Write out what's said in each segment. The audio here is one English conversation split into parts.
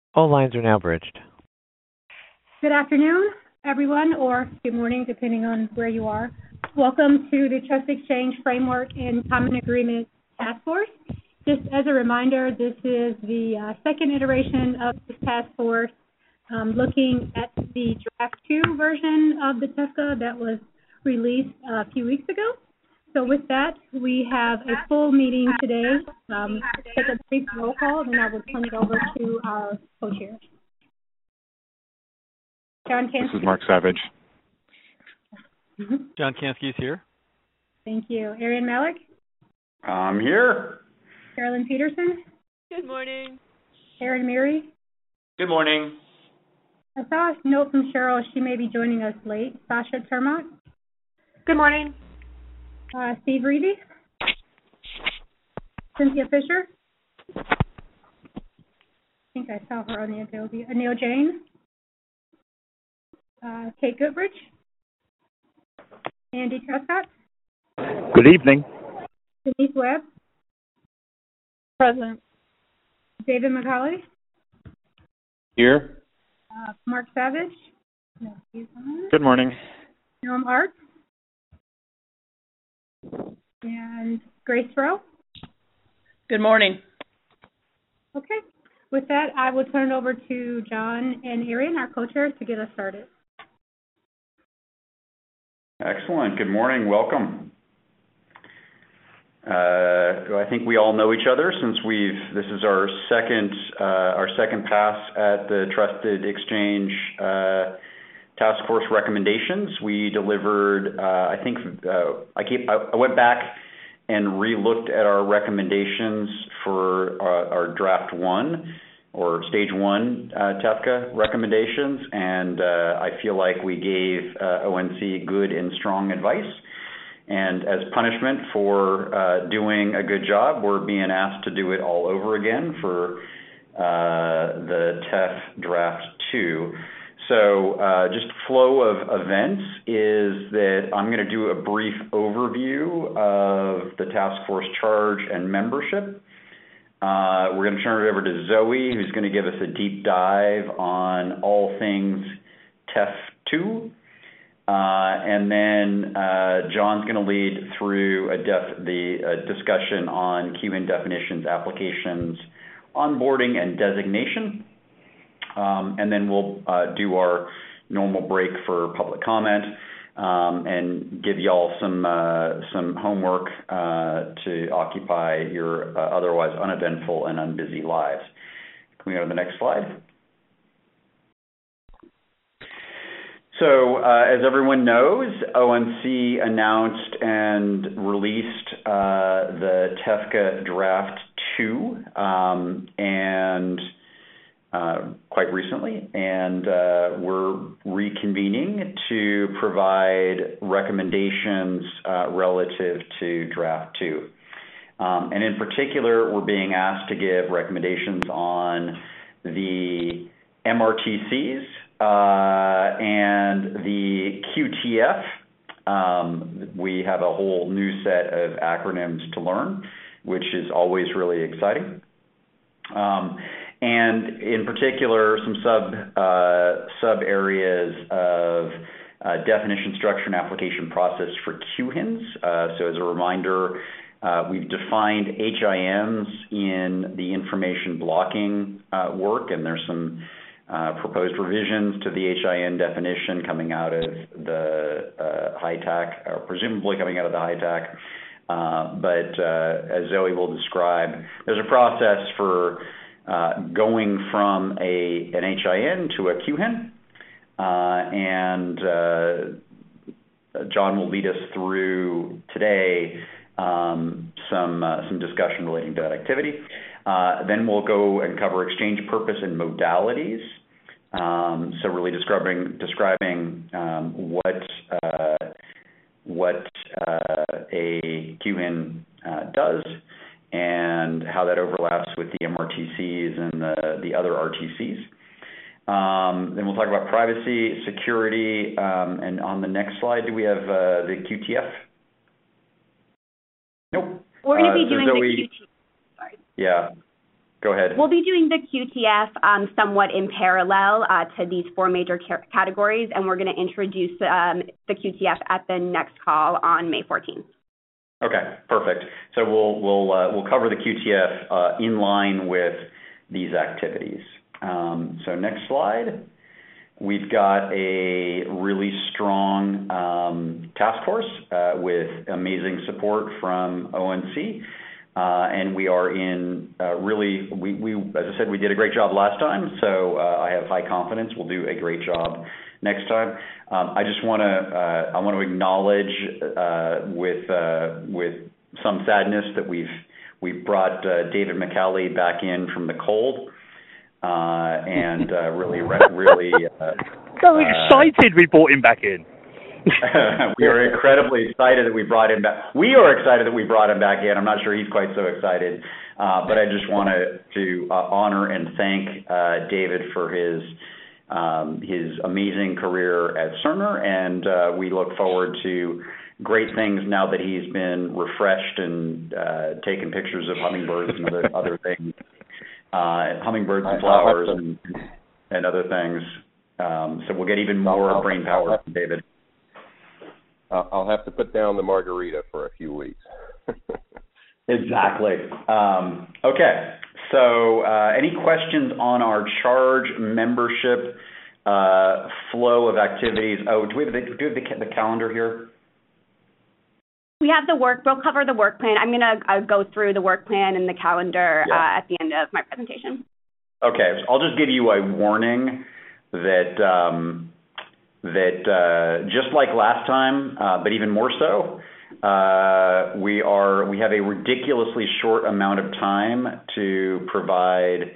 All lines are now bridged. Good afternoon, everyone, or good morning, depending on where you are. Welcome to the Trust Exchange Framework and Common Agreement Task Force. Just as a reminder, this is the second iteration of this task force, looking at the draft 2 version of the TEFCA that was released a few weeks ago. So with that, we have a full meeting today. Take a brief roll call, and I will turn it over to our co-chair. John Kansky. This is Mark Savage. John Kansky is here. Thank you. Arian Malik. I'm here. Carolyn Peterson. Good morning. Aaron Meary. Good morning. I saw a note from Cheryl. She may be joining us late. Sasha Termont. Good morning. Steve Reedy. Cynthia Fisher. I think I saw her on the Adobe. Neil Jane. Kate Goodrich. Andy Truscott. Good evening. Denise Webb. Present. David McCauley. Here. Mark Savage. No, he's on. Good morning. Noam Art. And Grace Rowe. Good morning. Okay. With that, I will turn it over to John and Arian, our co-chairs, to get us started. Excellent. Good morning. Welcome. I think we all know each other since this is our second pass at the Trusted Exchange Task Force recommendations. We delivered, I went back and re-looked at our recommendations for our draft 1 or stage 1 TEFCA recommendations, and I feel like we gave ONC good and strong advice. And as punishment for doing a good job, we're being asked to do it all over again for the TEF draft 2. So just flow of events is that I'm going to do a brief overview of the task force charge and membership. We're going to turn it over to Zoe, who's going to give us a deep dive on all things TEF 2. And then John's going to lead through the discussion on QN definitions, applications, onboarding, and designation. And then we'll do our normal break for public comment and give y'all some homework to occupy your otherwise uneventful and unbusy lives. Can we go to the next slide? So, as everyone knows, ONC announced and released the TEFCA Draft 2 quite recently, and we're reconvening to provide recommendations relative to Draft 2. And in particular, we're being asked to give recommendations on the MRTCs, and the QTF. We have a whole new set of acronyms to learn, which is always really exciting. And in particular, some sub areas of definition, structure, and application process for QHINs. So as a reminder, we've defined HIMs in the information blocking work, and there's some proposed revisions to the HIN definition coming out of the HITAC, or presumably coming out of the HITAC. But as Zoe will describe, there's a process for going from an HIN to a QHIN, and John will lead us through today some discussion relating to that activity. Then we'll go and cover exchange purpose and modalities. So really describing what a QN does and how that overlaps with the MRTCs and the other RTCs. Then we'll talk about privacy, security, and on the next slide, do we have the QTF? Nope. We're going to be doing Zoe, the QTF. Sorry. Yeah. Go ahead. We'll be doing the QTF somewhat in parallel to these four major categories, and we're going to introduce the QTF at the next call on May 14th. Okay, perfect. So we'll cover the QTF in line with these activities. So next slide. We've got a really strong task force with amazing support from ONC. And we are in really, we as I said, we did a great job last time, so I have high confidence we'll do a great job next time. I just want to acknowledge with some sadness that we've brought David McCallie back in from the cold, and really. So excited we brought him back in. We are incredibly excited that we brought him back. We are excited that we brought him back in. I'm not sure he's quite so excited, but I just wanted to honor and thank David for his amazing career at Cerner, and we look forward to great things now that he's been refreshed and taken pictures of hummingbirds and other things, hummingbirds and flowers and other things. So we'll get even more brain power from David. I'll have to put down the margarita for a few weeks. Exactly. Okay. So any questions on our charge membership flow of activities? Oh, do we have the calendar here? We have the work. We'll cover the work plan. I'm going to go through the work plan and the calendar at the end of my presentation. Okay. So I'll just give you a warning that just like last time, but even more so, we have a ridiculously short amount of time to provide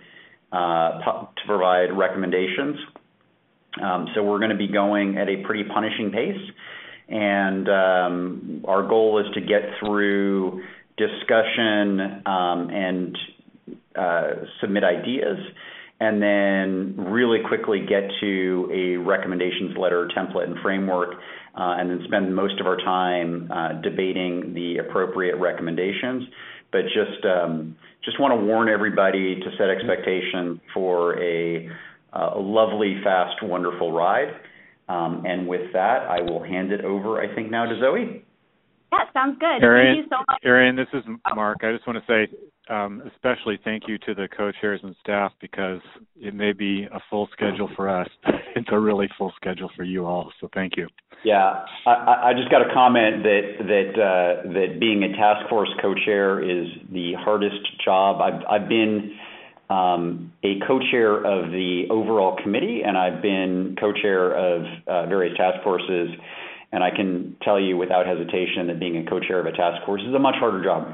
recommendations. So we're going to be going at a pretty punishing pace, and our goal is to get through discussion and submit ideas, and then really quickly get to a recommendations letter template and framework, and then spend most of our time debating the appropriate recommendations. But just want to warn everybody to set expectations for a lovely, fast, wonderful ride. And with that, I will hand it over, I think, now to Zoe. Yeah, sounds good. Arian, thank you so much. Arian, this is Mark. I just want to say especially thank you to the co-chairs and staff, because it may be a full schedule for us. It's a really full schedule for you all, so thank you. Yeah, I just got a comment that being a task force co-chair is the hardest job. I've been a co-chair of the overall committee, and I've been co-chair of various task forces, and I can tell you without hesitation that being a co-chair of a task force is a much harder job.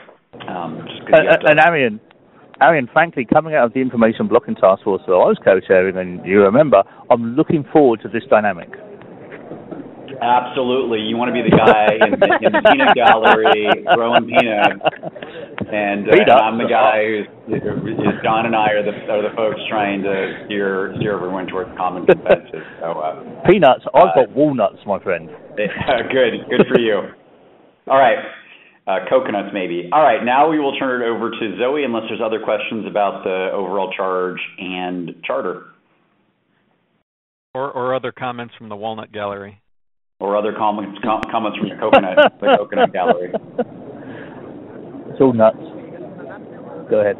And Arian, frankly, coming out of the information blocking task force that I was co-chairing, and you remember, I'm looking forward to this dynamic. Absolutely. You want to be the guy in the peanut gallery throwing peanuts, and I'm the guy who's Don and I are the folks trying to steer everyone towards common consensus. So, peanuts? I've got walnuts, my friend. Good for you. All right. Coconuts, maybe. All right, now we will turn it over to Zoe, unless there's other questions about the overall charge and charter. Or other comments from the Walnut Gallery. Or other comments from the Coconut Gallery. It's all nuts. Go ahead.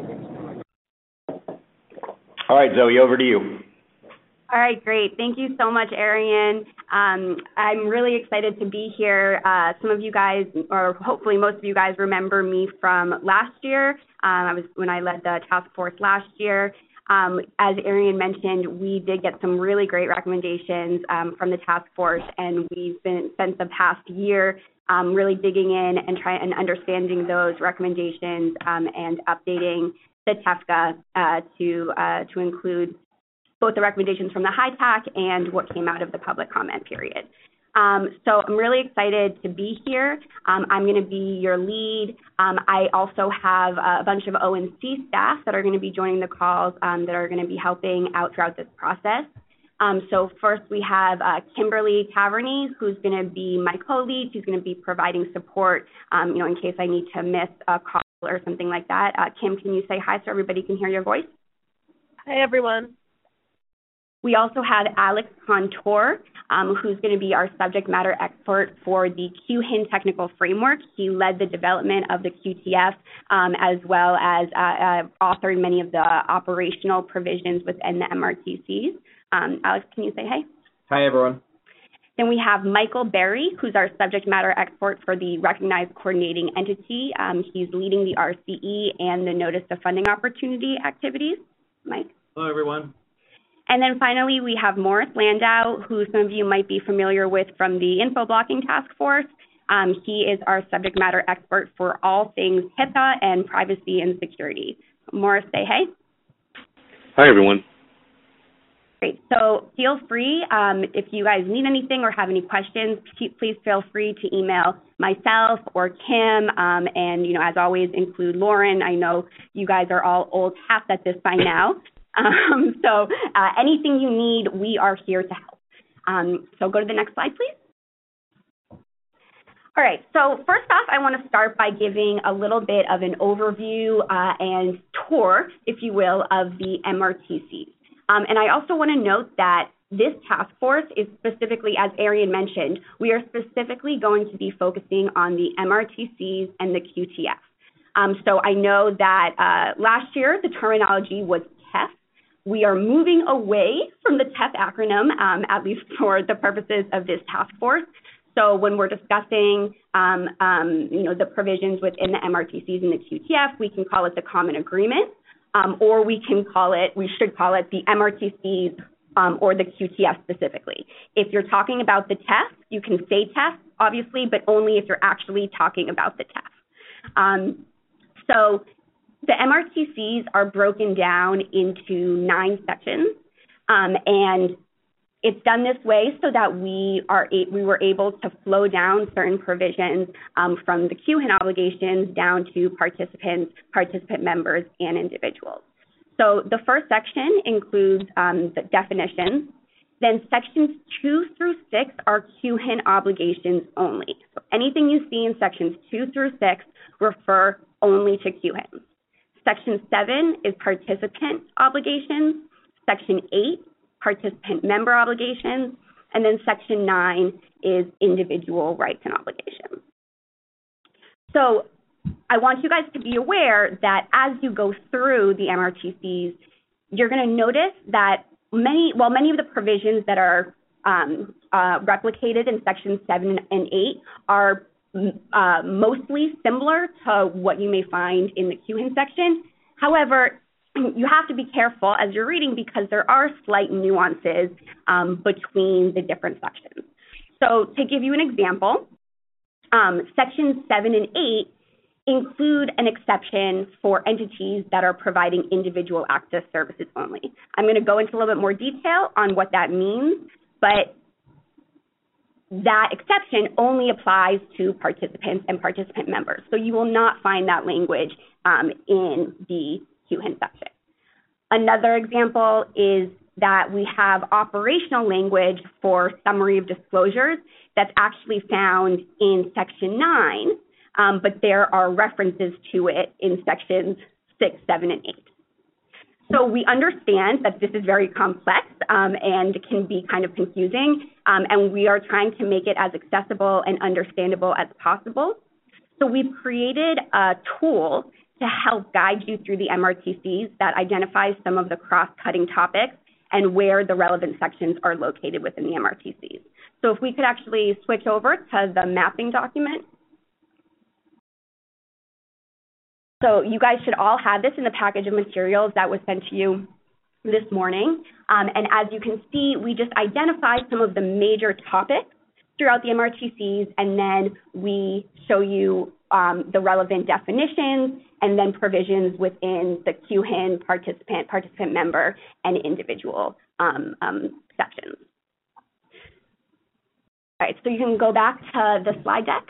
All right, Zoe, over to you. All right, great. Thank you so much, Arian. I'm really excited to be here. Some of you guys, or hopefully most of you guys, remember me from last year. When I led the task force last year. As Arian mentioned, we did get some really great recommendations from the task force, and we've spent the past year really digging in and understanding those recommendations and updating the TEFCA to include both the recommendations from the HITAC and what came out of the public comment period. So I'm really excited to be here. I'm going to be your lead. I also have a bunch of ONC staff that are going to be joining the calls that are going to be helping out throughout this process. So first we have Kimberly Taverney, who's going to be my co-lead. She's going to be providing support, in case I need to miss a call or something like that. Kim, can you say hi so everybody can hear your voice? Hi, everyone. We also have Alex Contour, who's going to be our subject matter expert for the QHIN technical framework. He led the development of the QTF as well as authored many of the operational provisions within the MRTCs. Alex, can you say hi? Hi, everyone. Then we have Michael Berry, who's our subject matter expert for the recognized coordinating entity. He's leading the RCE and the Notice of Funding Opportunity activities. Mike? Hello, everyone. And then finally, we have Morris Landau, who some of you might be familiar with from the Info Blocking Task Force. He is our subject matter expert for all things HIPAA and privacy and security. Morris, say hey. Hi, everyone. Great. So feel free, if you guys need anything or have any questions, please feel free to email myself or Kim, and, as always, include Lauren. I know you guys are all old hats at this by now. So anything you need, we are here to help. So go to the next slide, please. All right, so first off, I want to start by giving a little bit of an overview and tour, if you will, of the MRTCs. And I also want to note that this task force is specifically, as Arian mentioned, we are specifically going to be focusing on the MRTCs and the QTF. So I know that last year the terminology was TEF. We are moving away from the TEF acronym, at least for the purposes of this task force. So when we're discussing, the provisions within the MRTCs and the QTF, we can call it the Common Agreement, or we should call it the MRTCs or the QTF specifically. If you're talking about the TEF, you can say TEF, obviously, but only if you're actually talking about the TEF. So the MRTCs are broken down into 9 sections, and it's done this way so that we were able to flow down certain provisions from the QHIN obligations down to participant members, and individuals. So the first section includes the definitions. Then sections 2 through 6 are QHIN obligations only. So anything you see in sections 2 through 6 refer only to QHIN. Section 7 is participant obligations. Section 8, participant member obligations. And then Section 9 is individual rights and obligations. So I want you guys to be aware that as you go through the MRTCs, you're going to notice that many of the provisions that are replicated in Sections 7 and 8 are mostly similar to what you may find in the QHIN section. However, you have to be careful as you're reading because there are slight nuances between the different sections. So to give you an example, Sections 7 and 8 include an exception for entities that are providing individual access services only. I'm going to go into a little bit more detail on what that means, but that exception only applies to participants and participant members. So you will not find that language in the QHIN section. Another example is that we have operational language for summary of disclosures that's actually found in Section 9, but there are references to it in Sections 6, 7, and 8. So we understand that this is very complex and can be kind of confusing, and we are trying to make it as accessible and understandable as possible. So we've created a tool to help guide you through the MRTCs that identifies some of the cross-cutting topics and where the relevant sections are located within the MRTCs. So if we could actually switch over to the mapping document. So you guys should all have this in the package of materials that was sent to you this morning. And as you can see, we just identify some of the major topics throughout the MRTCs, and then we show you the relevant definitions and then provisions within the QHIN participant member, and individual sections. All right, so you can go back to the slide deck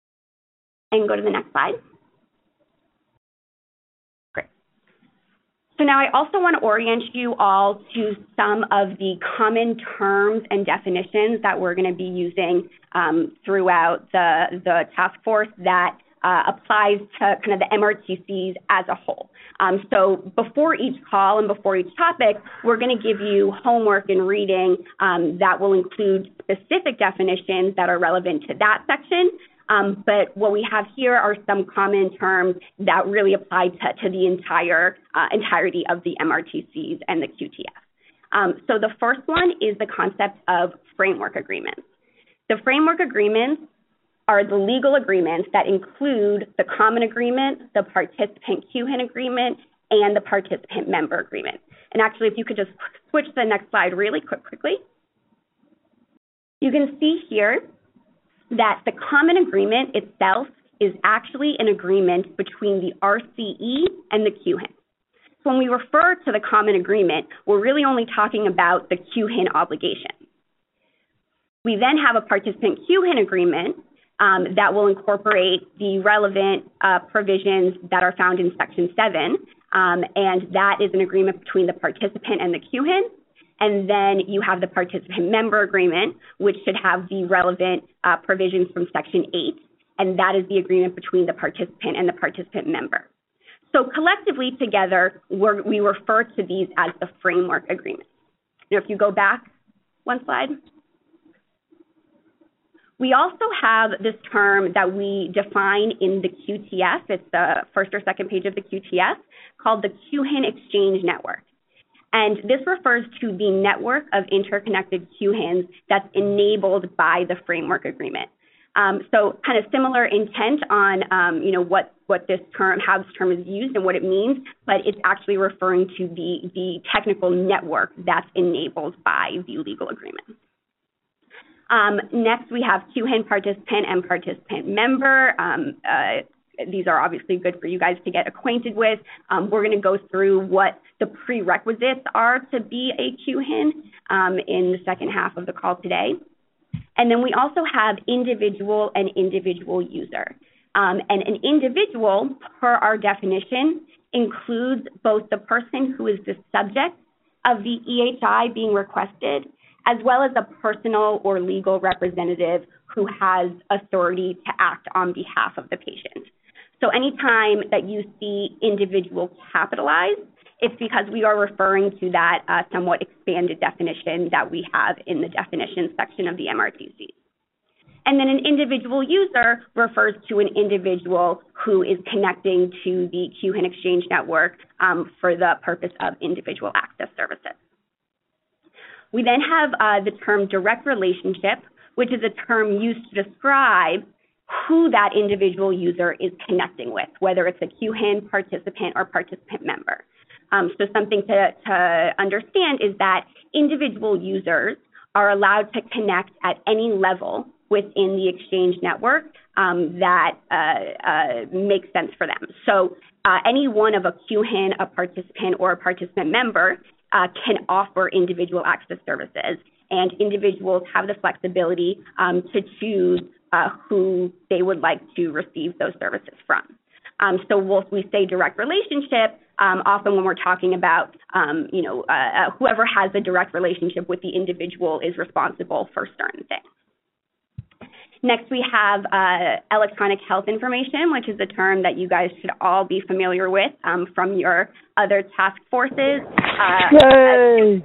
and go to the next slide. Great. So now I also want to orient you all to some of the common terms and definitions that we're going to be using throughout the task force that applies to kind of the MRTCs as a whole. So before each call and before each topic, we're going to give you homework and reading that will include specific definitions that are relevant to that section. But what we have here are some common terms that really apply to the entirety of the MRTCs and the QTF. So the first one is the concept of framework agreements. The framework agreements are the legal agreements that include the common agreement, the participant QHIN agreement, and the participant member agreement. And actually, if you could just switch to the next slide really quickly, you can see here that the common agreement itself is actually an agreement between the RCE and the QHIN. So when we refer to the common agreement, we're really only talking about the QHIN obligation. We then have a participant QHIN agreement that will incorporate the relevant provisions that are found in Section 7, and that is an agreement between the participant and the QHIN. And then you have the participant member agreement, which should have the relevant provisions from Section 8, and that is the agreement between the participant and the participant member. So collectively together, we refer to these as the framework agreements. Now, if you go back one slide. We also have this term that we define in the QTF. It's the first or second page of the QTF, called the QHIN Exchange Network. And this refers to the network of interconnected QHINs that's enabled by the framework agreement. So kind of similar intent on, what this term, how this term is used and what it means, but it's actually referring to the technical network that's enabled by the legal agreement. Next, we have QHIN participant and participant member. These are obviously good for you guys to get acquainted with. We're going to go through what the prerequisites are to be a QHIN in the second half of the call today. And then we also have individual and individual user. And an individual, per our definition, includes both the person who is the subject of the EHI being requested, as well as a personal or legal representative who has authority to act on behalf of the patient. So anytime that you see individual capitalized, it's because we are referring to that somewhat expanded definition that we have in the definition section of the MRTC. And then an individual user refers to an individual who is connecting to the QHIN Exchange Network for the purpose of individual access services. We then have the term direct relationship, which is a term used to describe who that individual user is connecting with, whether it's a QHIN participant or participant member. So something to understand is that individual users are allowed to connect at any level within the exchange network that makes sense for them. So any one of a QHIN, a participant, or a participant member can offer individual access services, and individuals have the flexibility to choose who they would like to receive those services from. So we say direct relationship, often when we're talking about, whoever has a direct relationship with the individual is responsible for certain things. Next, we have electronic health information, which is a term that you guys should all be familiar with from your other task forces. Yay!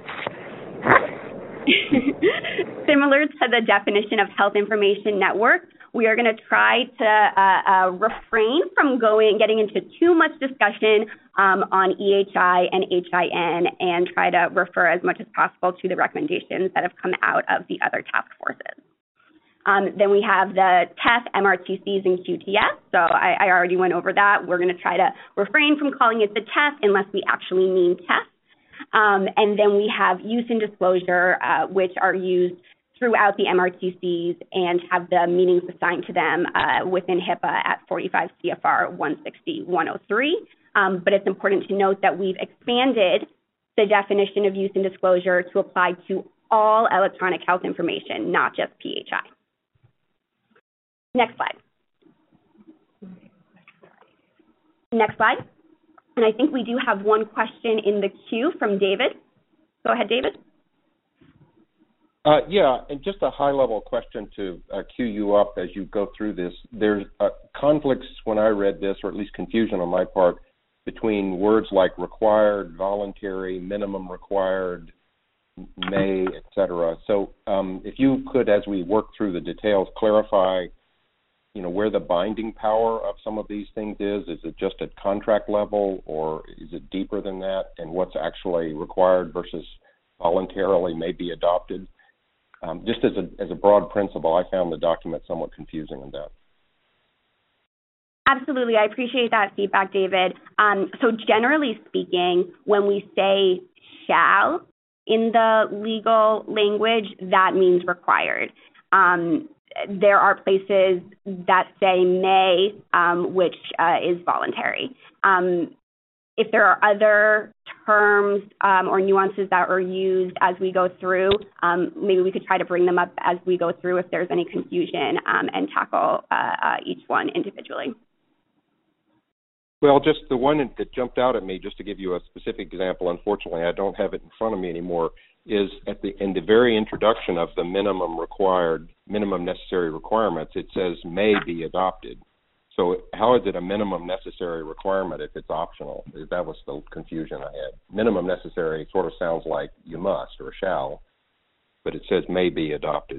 Similar to the definition of health information network, we are going to try to refrain from getting into too much discussion on EHI and HIN and try to refer as much as possible to the recommendations that have come out of the other task forces. Then we have the TEF, MRTCs, and QTF. So I already went over that. We're going to try to refrain from calling it the TEF unless we actually mean TEF. And then we have use and disclosure, which are used throughout the MRTCs and have the meanings assigned to them within HIPAA at 45 CFR 160-103. But it's important to note that we've expanded the definition of use and disclosure to apply to all electronic health information, not just PHI. Next slide. Next slide. And I think we do have one question in the queue from David. Go ahead, David. Yeah, and just a high-level question to cue you up as you go through this. There's conflicts when I read this, or at least confusion on my part, between words like required, voluntary, minimum required, may, et cetera. So if you could, as we work through the details, clarify, where the binding power of some of these things is. Is it just at contract level, or is it deeper than that? And what's actually required versus voluntarily may be adopted? Just as a broad principle, I found the document somewhat confusing in that. Absolutely. I appreciate that feedback, David. So generally speaking, when we say shall in the legal language, that means required. There are places that say may, which is voluntary. If there are other terms or nuances that are used as we go through, maybe we could try to bring them up as we go through if there's any confusion and tackle each one individually. Well, just the one that jumped out at me, just to give you a specific example, unfortunately I don't have it in front of me anymore, is in the very introduction of the minimum necessary requirements, it says may be adopted. So how is it a minimum necessary requirement if it's optional? That was the confusion I had. Minimum necessary sort of sounds like you must or shall, but it says may be adopted.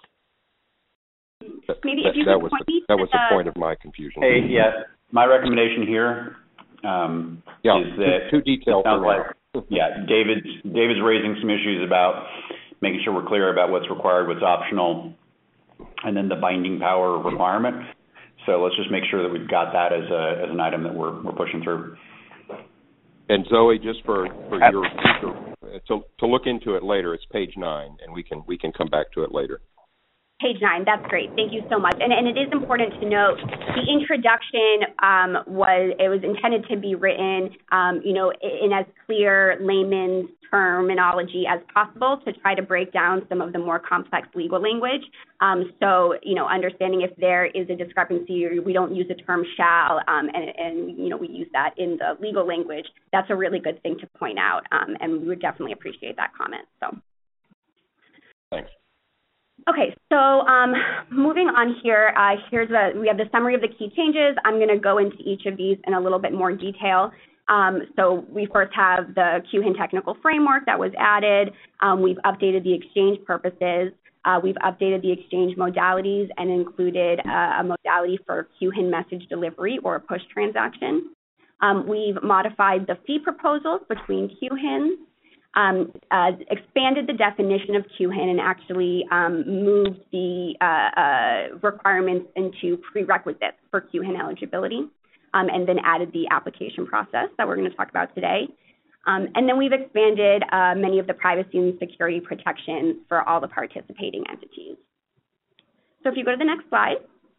Maybe if you that could was point that was the point of my confusion. Hey, yeah, my recommendation here is that too detailed for me. David's raising some issues about making sure we're clear about what's required, what's optional, and then the binding power requirement. So let's just make sure that we've got that as an item that we're pushing through. And Zoe, just for your to look into it later, it's page 9, and we can come back to it later. Page 9, that's great. Thank you so much. And it is important to note the introduction was intended to be written, in as clear layman's terminology as possible to try to break down some of the more complex legal language. So, understanding if there is a discrepancy or we don't use the term shall, and we use that in the legal language, that's a really good thing to point out, and we would definitely appreciate that comment. So, thanks. Okay, so moving on here, we have the summary of the key changes. I'm going to go into each of these in a little bit more detail. So we first have the QHIN technical framework that was added. We've updated the exchange purposes. We've updated the exchange modalities and included a modality for QHIN message delivery or a push transaction. We've modified the fee proposals between QHINs. Expanded the definition of QHIN and actually moved the requirements into prerequisites for QHIN eligibility, and then added the application process that we're going to talk about today. And then we've expanded many of the privacy and security protections for all the participating entities. So if you go to the next slide.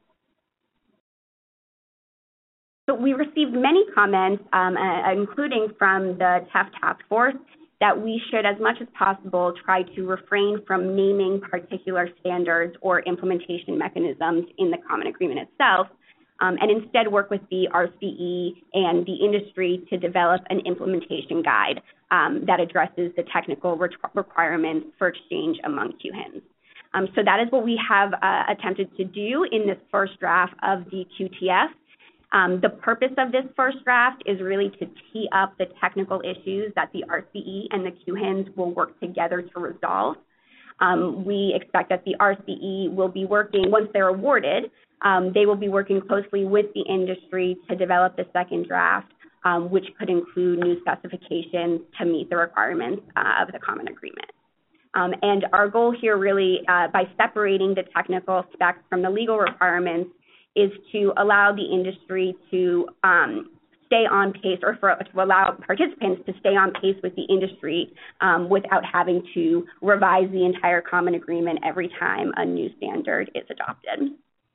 So we received many comments, including from the TEF task force, that we should, as much as possible, try to refrain from naming particular standards or implementation mechanisms in the Common Agreement itself, and instead work with the RCE and the industry to develop an implementation guide that addresses the technical requirements for exchange among QHINs. So that is what we have attempted to do in this first draft of the QTF. The purpose of this first draft is really to tee up the technical issues that the RCE and the QHINs will work together to resolve. We expect that the RCE will be working, once they're awarded, they will be working closely with the industry to develop the second draft, which could include new specifications to meet the requirements of the Common Agreement. And our goal here really, by separating the technical specs from the legal requirements, is to allow the industry to stay on pace, or to allow participants to stay on pace with the industry without having to revise the entire Common Agreement every time a new standard is adopted.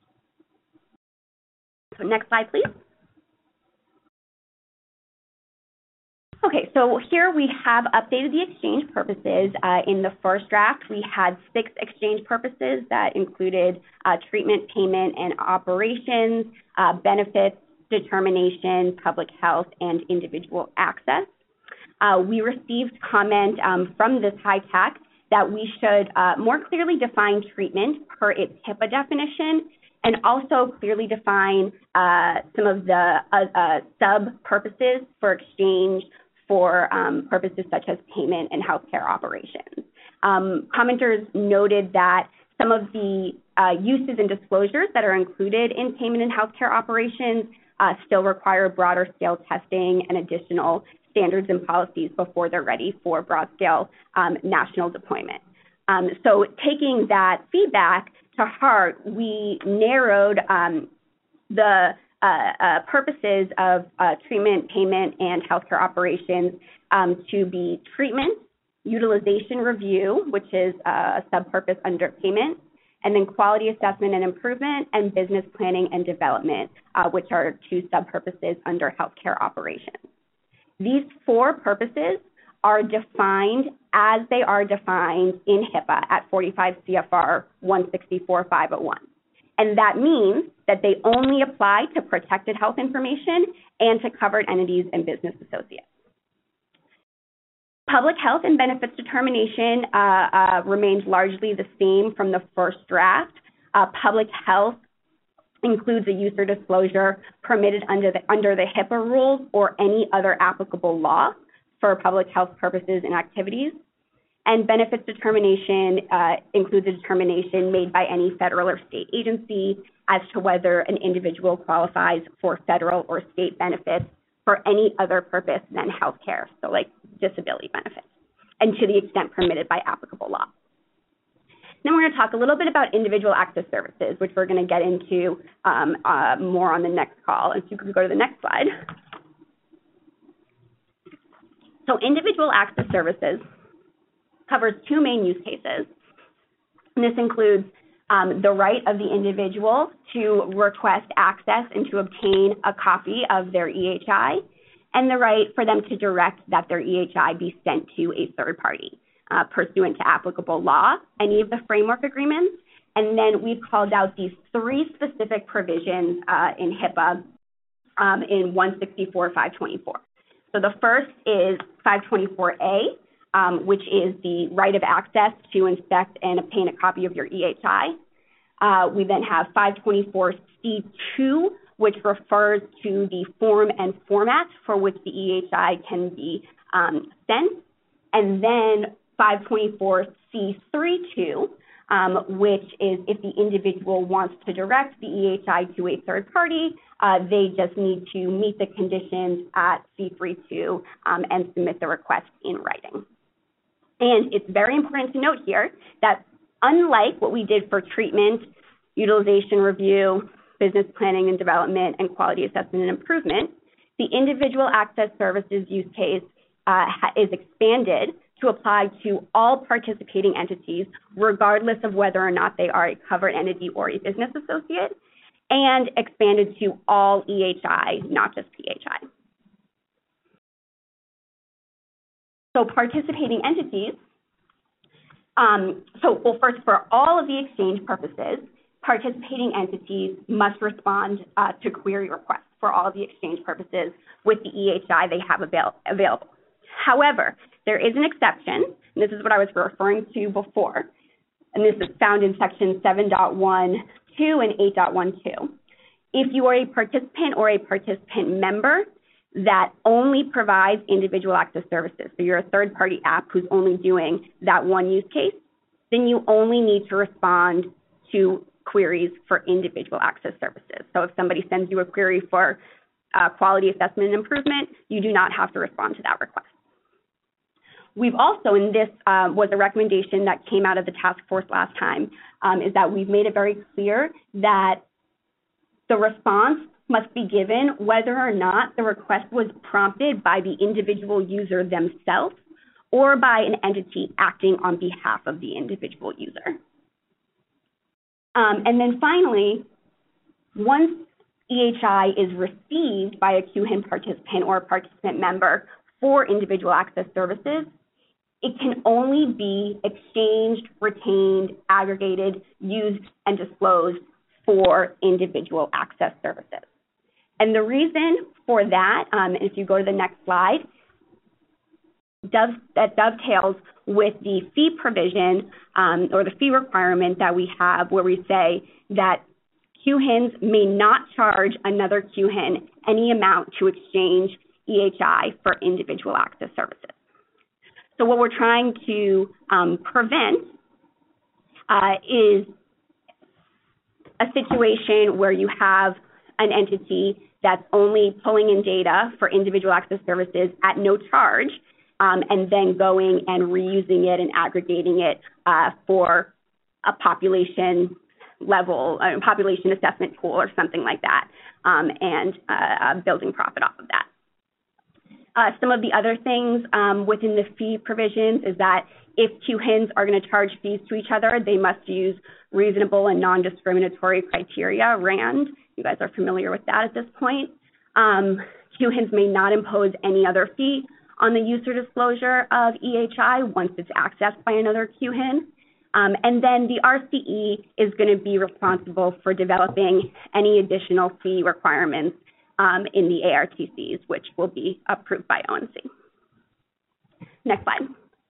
So next slide, please. Okay, so here we have updated the exchange purposes. In the first draft, we had 6 exchange purposes that included treatment, payment, and operations, benefits, determination, public health, and individual access. We received comment from this HITAC that we should more clearly define treatment per its HIPAA definition, and also clearly define some of the sub-purposes for exchange for purposes such as payment and healthcare operations. Commenters noted that some of the uses and disclosures that are included in payment and healthcare operations still require broader scale testing and additional standards and policies before they're ready for broad-scale national deployment. So taking that feedback to heart, we narrowed the purposes of treatment, payment, and healthcare operations to be treatment, utilization review, which is a sub-purpose under payment, and then quality assessment and improvement, and business planning and development, which are two sub-purposes under healthcare operations. These four purposes are defined as they are defined in HIPAA at 45 CFR 164-501. And that means that they only apply to protected health information and to covered entities and business associates. Public health and benefits determination remains largely the same from the first draft. Public health includes a use or disclosure permitted under the HIPAA rules or any other applicable law for public health purposes and activities. And benefits determination includes a determination made by any federal or state agency as to whether an individual qualifies for federal or state benefits for any other purpose than health care, so like disability benefits, and to the extent permitted by applicable law. Then we're going to talk a little bit about individual access services, which we're going to get into more on the next call. If you could go to the next slide. So individual access services covers two main use cases. And this includes the right of the individual to request access and to obtain a copy of their EHI, and the right for them to direct that their EHI be sent to a third party pursuant to applicable law, any of the framework agreements. And then we've called out these three specific provisions in HIPAA in 164-524. So the first is 524A, which is the right of access to inspect and obtain a copy of your EHI. We then have 524C2, which refers to the form and format for which the EHI can be sent. And then 524C32, which is if the individual wants to direct the EHI to a third party, they just need to meet the conditions at C32 and submit the request in writing. And it's very important to note here that unlike what we did for treatment, utilization review, business planning and development, and quality assessment and improvement, the individual access services use case is expanded to apply to all participating entities, regardless of whether or not they are a covered entity or a business associate, and expanded to all EHI, not just PHI. So participating entities, first, for all of the exchange purposes, participating entities must respond to query requests for all of the exchange purposes with the EHI they have available. However, there is an exception, and this is what I was referring to before, and this is found in section 7.12 and 8.12. If you are a participant or a participant member that only provides individual access services, so you're a third-party app who's only doing that one use case, then you only need to respond to queries for individual access services. So if somebody sends you a query for quality assessment and improvement, you do not have to respond to that request. We've also, and this was a recommendation that came out of the task force last time, is that we've made it very clear that the response must be given whether or not the request was prompted by the individual user themselves or by an entity acting on behalf of the individual user. And then finally, once EHI is received by a QHIN participant or a participant member for individual access services, it can only be exchanged, retained, aggregated, used, and disclosed for individual access services. And the reason for that, if you go to the next slide, that dovetails with the fee provision or the fee requirement that we have, where we say that QHINs may not charge another QHIN any amount to exchange EHI for individual access services. So what we're trying to prevent is a situation where you have an entity that's only pulling in data for individual access services at no charge, and then going and reusing it and aggregating it for a population level, population assessment tool or something like that, and building profit off of that. Some of the other things within the fee provisions is that if QHINs are going to charge fees to each other, they must use reasonable and non-discriminatory criteria, RAND. You guys are familiar with that at this point. QHINs may not impose any other fee on the use or disclosure of EHI once it's accessed by another QHIN. And then the RCE is going to be responsible for developing any additional fee requirements in the ARTCs, which will be approved by ONC. Next slide.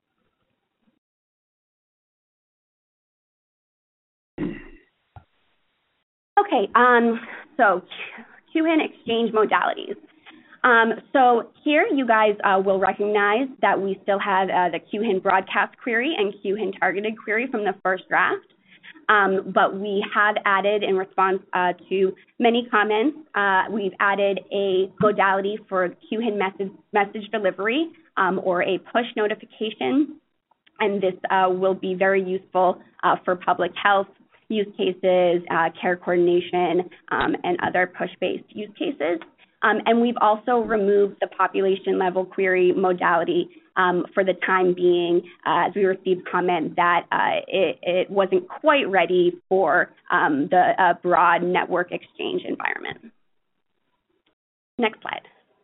Okay, so QHIN exchange modalities. So here you guys will recognize that we still have the QHIN broadcast query and QHIN targeted query from the first draft. But we have added, in response to many comments, we've added a modality for QHIN message delivery or a push notification. And this will be very useful for public health use cases, care coordination, and other push-based use cases. And we've also removed the population level query modality for the time being, as we received comment that it wasn't quite ready for the broad network exchange environment. Next slide.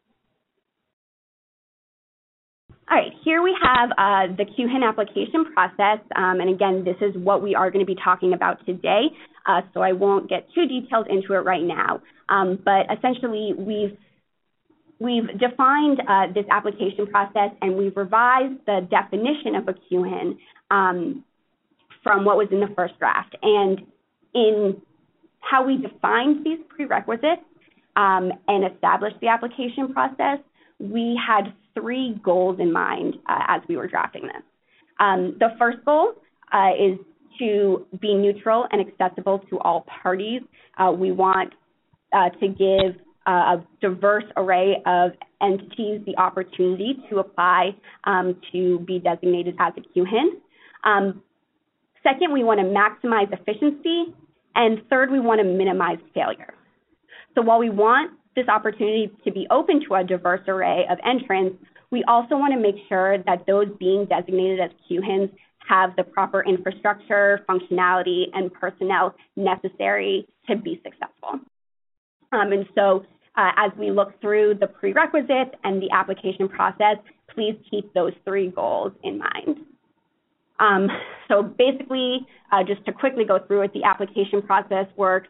All right, here we have the QHIN application process, and again, this is what we are going to be talking about today, so I won't get too detailed into it right now. But essentially, we've defined this application process, and we've revised the definition of a QHIN from what was in the first draft. And in how we defined these prerequisites and established the application process, we had 3 goals in mind as we were drafting this. The first goal is to be neutral and accessible to all parties. We want to give a diverse array of entities the opportunity to apply to be designated as a QHIN. Second, we want to maximize efficiency. And third, we want to minimize failure. So while we want this opportunity to be open to a diverse array of entrants, we also want to make sure that those being designated as QHINs have the proper infrastructure, functionality, and personnel necessary to be successful. And so as we look through the prerequisites and the application process, please keep those 3 goals in mind. So basically, just to quickly go through it, the application process works.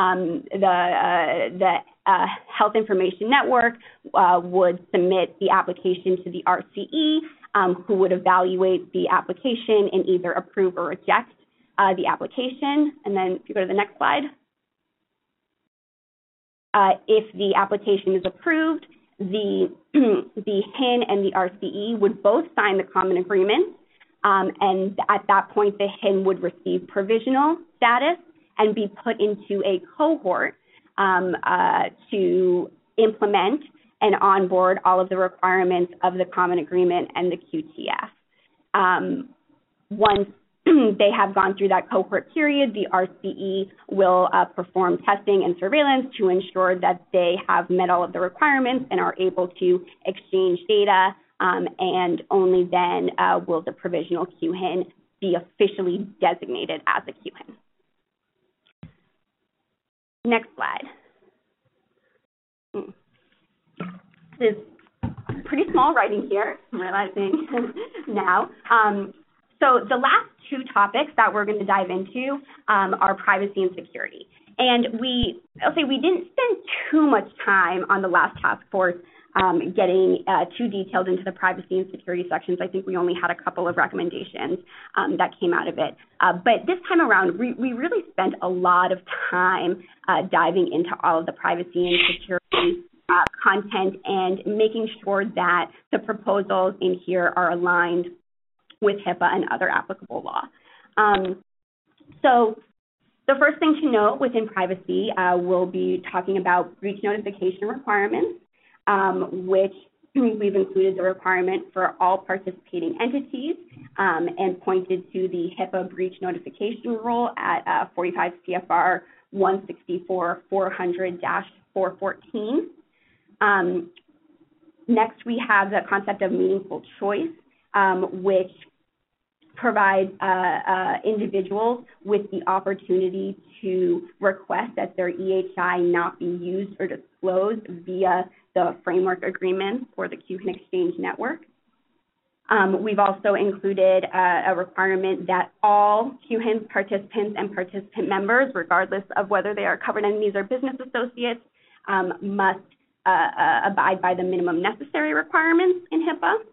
The Health Information Network would submit the application to the RCE, who would evaluate the application and either approve or reject the application. And then if you go to the next slide. If the application is approved, the HIN and the RCE would both sign the common agreement, and at that point, the HIN would receive provisional status and be put into a cohort to implement and onboard all of the requirements of the common agreement and the QTF. Once they have gone through that cohort period, the RCE will perform testing and surveillance to ensure that they have met all of the requirements and are able to exchange data, and only then will the provisional QHIN be officially designated as a QHIN. Next slide. This is pretty small writing here, I'm realizing now. So the last 2 topics that we're going to dive into are privacy and security. And I'll say we didn't spend too much time on the last task force getting too detailed into the privacy and security sections. I think we only had a couple of recommendations that came out of it. But this time around, we really spent a lot of time diving into all of the privacy and security content and making sure that the proposals in here are aligned with HIPAA and other applicable law. So the first thing to note within privacy, we'll be talking about breach notification requirements, which we've included the requirement for all participating entities and pointed to the HIPAA breach notification rule at 45 CFR 164-400-414. Next, we have the concept of meaningful choice, which provides individuals with the opportunity to request that their EHI not be used or disclosed via the framework agreement for the QHIN Exchange Network. We've also included a requirement that all QHIN participants and participant members, regardless of whether they are covered entities or business associates, must abide by the minimum necessary requirements in HIPAA.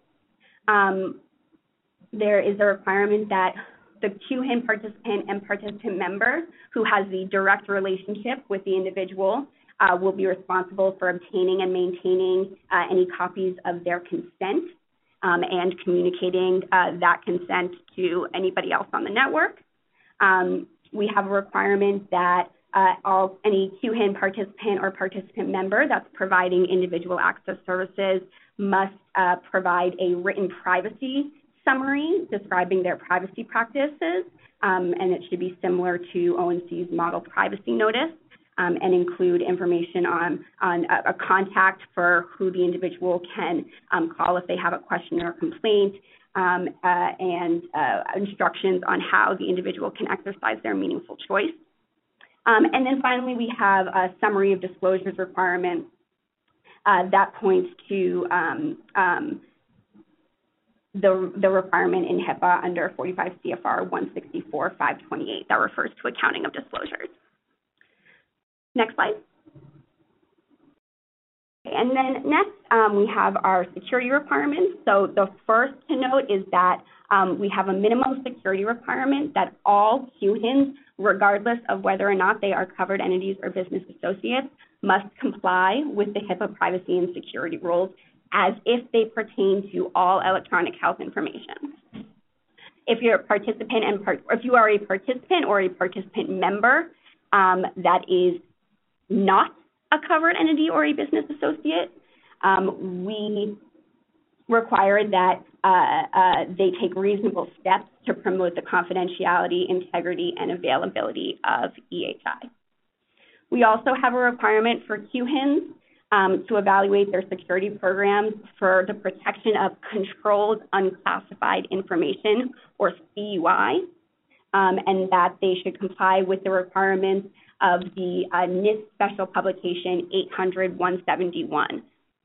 There is a requirement that the QHIN participant and participant member who has the direct relationship with the individual will be responsible for obtaining and maintaining any copies of their consent and communicating that consent to anybody else on the network. We have a requirement that any QHIN participant or participant member that's providing individual access services must provide a written privacy summary describing their privacy practices, and it should be similar to ONC's model privacy notice, and include information on a contact for who the individual can call if they have a question or a complaint, and instructions on how the individual can exercise their meaningful choice. And then finally, we have a summary of disclosures requirement that points to the requirement in HIPAA under 45 CFR 164-528 that refers to accounting of disclosures. Next slide. And then next, we have our security requirements. So the first to note is that we have a minimum security requirement that all QHINs, regardless of whether or not they are covered entities or business associates, must comply with the HIPAA privacy and security rules as if they pertain to all electronic health information. If you're a participant if you are a participant or a participant member that is not a covered entity or a business associate, we require that they take reasonable steps to promote the confidentiality, integrity, and availability of EHI. We also have a requirement for QHINs to evaluate their security programs for the protection of controlled unclassified information, or CUI, and that they should comply with the requirements of the NIST Special Publication 800-171.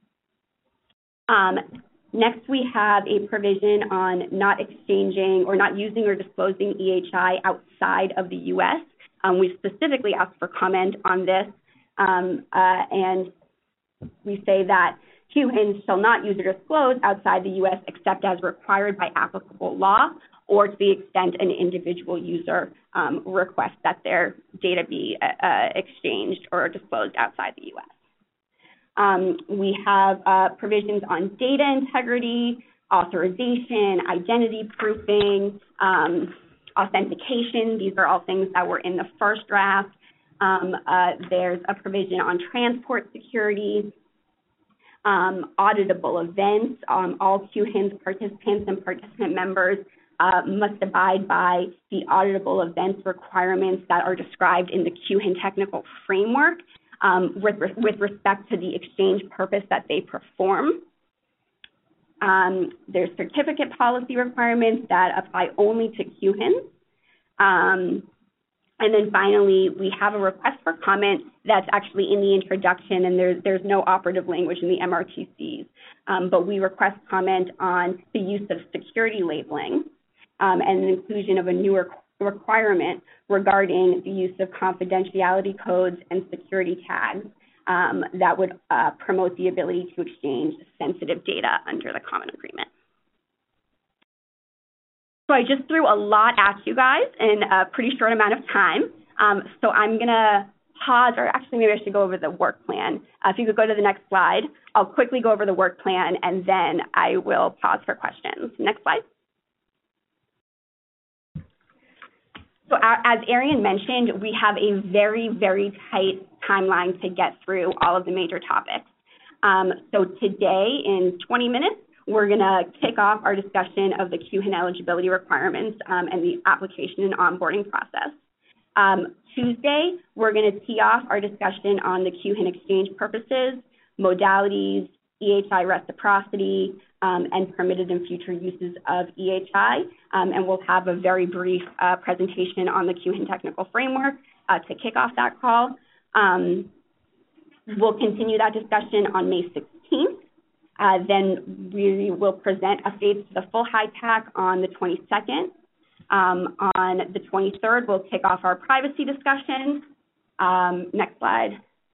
Next, we have a provision on not exchanging or not using or disclosing EHI outside of the U.S. We specifically asked for comment on this, and we say that QHINs shall not use or disclose outside the U.S. except as required by applicable law, or to the extent an individual user requests that their data be exchanged or disclosed outside the U.S. We have provisions on data integrity, authorization, identity proofing, authentication. These are all things that were in the first draft. There's a provision on transport security, auditable events. All QHINs participants and participant members must abide by the auditable events requirements that are described in the QHIN technical framework with respect to the exchange purpose that they perform. There's certificate policy requirements that apply only to QHINs. And then finally, we have a request for comment that's actually in the introduction, and there's no operative language in the MRTCs. But we request comment on the use of security labeling and the inclusion of a new requirement regarding the use of confidentiality codes and security tags that would promote the ability to exchange sensitive data under the Common Agreement. So I just threw a lot at you guys in a pretty short amount of time. So I'm going to pause, or actually maybe I should go over the work plan. If you could go to the next slide, I'll quickly go over the work plan, and then I will pause for questions. Next slide. So as Arian mentioned, we have a very, very tight timeline to get through all of the major topics. So today, in 20 minutes, we're going to kick off our discussion of the QHIN eligibility requirements and the application and onboarding process. Tuesday, we're going to tee off our discussion on the QHIN exchange purposes, modalities, EHI reciprocity, and permitted and future uses of EHI. And we'll have a very brief presentation on the QHIN technical framework to kick off that call. We'll continue that discussion on May 16th. Then we will present updates to the full HITAC on the 22nd. On the 23rd, we'll kick off our privacy discussion. Next slide.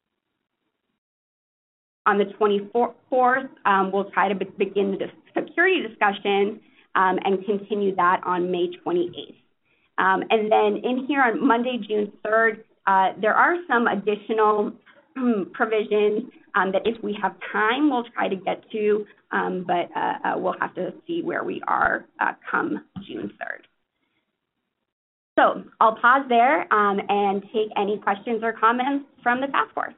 On the 24th, we'll try to begin the security discussion and continue that on May 28th. And then in here on Monday, June 3rd, there are some additional provisions that if we have time, we'll try to get to, but we'll have to see where we are come June 3rd. So I'll pause there and take any questions or comments from the task force.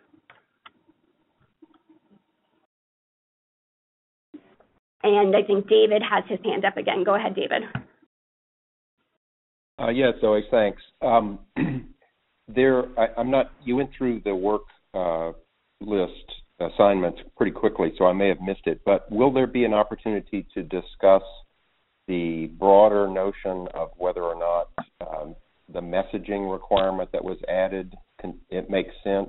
And I think David has his hand up again. Go ahead, David. Yes, Zoe, thanks. You went through the work list assignments pretty quickly, so I may have missed it, but will there be an opportunity to discuss the broader notion of whether or not the messaging requirement that was added, it makes sense?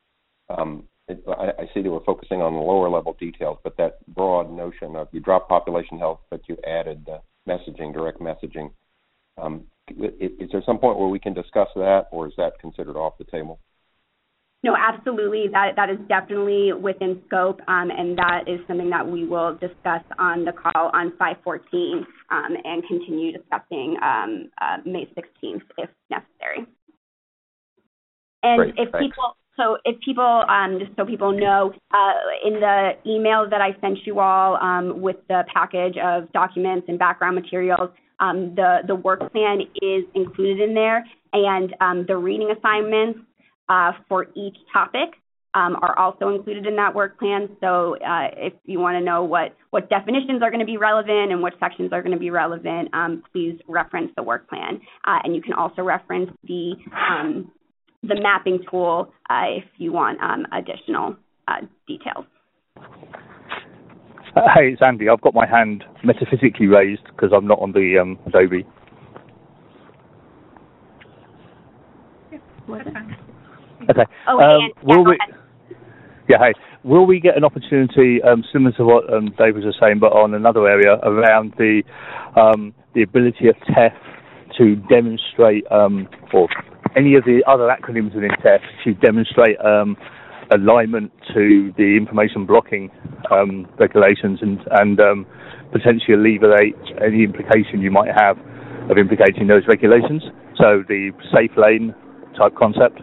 I see that we're focusing on the lower level details, but that broad notion of you drop population health, but you added the messaging, direct messaging. Is there some point where we can discuss that, or is that considered off the table? No, absolutely. That is definitely within scope, and that is something that we will discuss on the call on 5/14 and continue discussing May 16th if necessary. And Great, if thanks. people, just so people know, in the email that I sent you all with the package of documents and background materials, the work plan is included in there, and the reading assignments for each topic are also included in that work plan. So if you want to know what definitions are going to be relevant and which sections are going to be relevant, please reference the work plan. And you can also reference the mapping tool if you want additional details. Hey, it's Andy. I've got my hand metaphysically raised because I'm not on the Adobe. Okay. Will we get an opportunity similar to what David was saying, but on another area around the ability of TEF to demonstrate, or any of the other acronyms within TEF to demonstrate alignment to the information blocking regulations and potentially alleviate any implication you might have of implicating those regulations? So the safe lane type concept.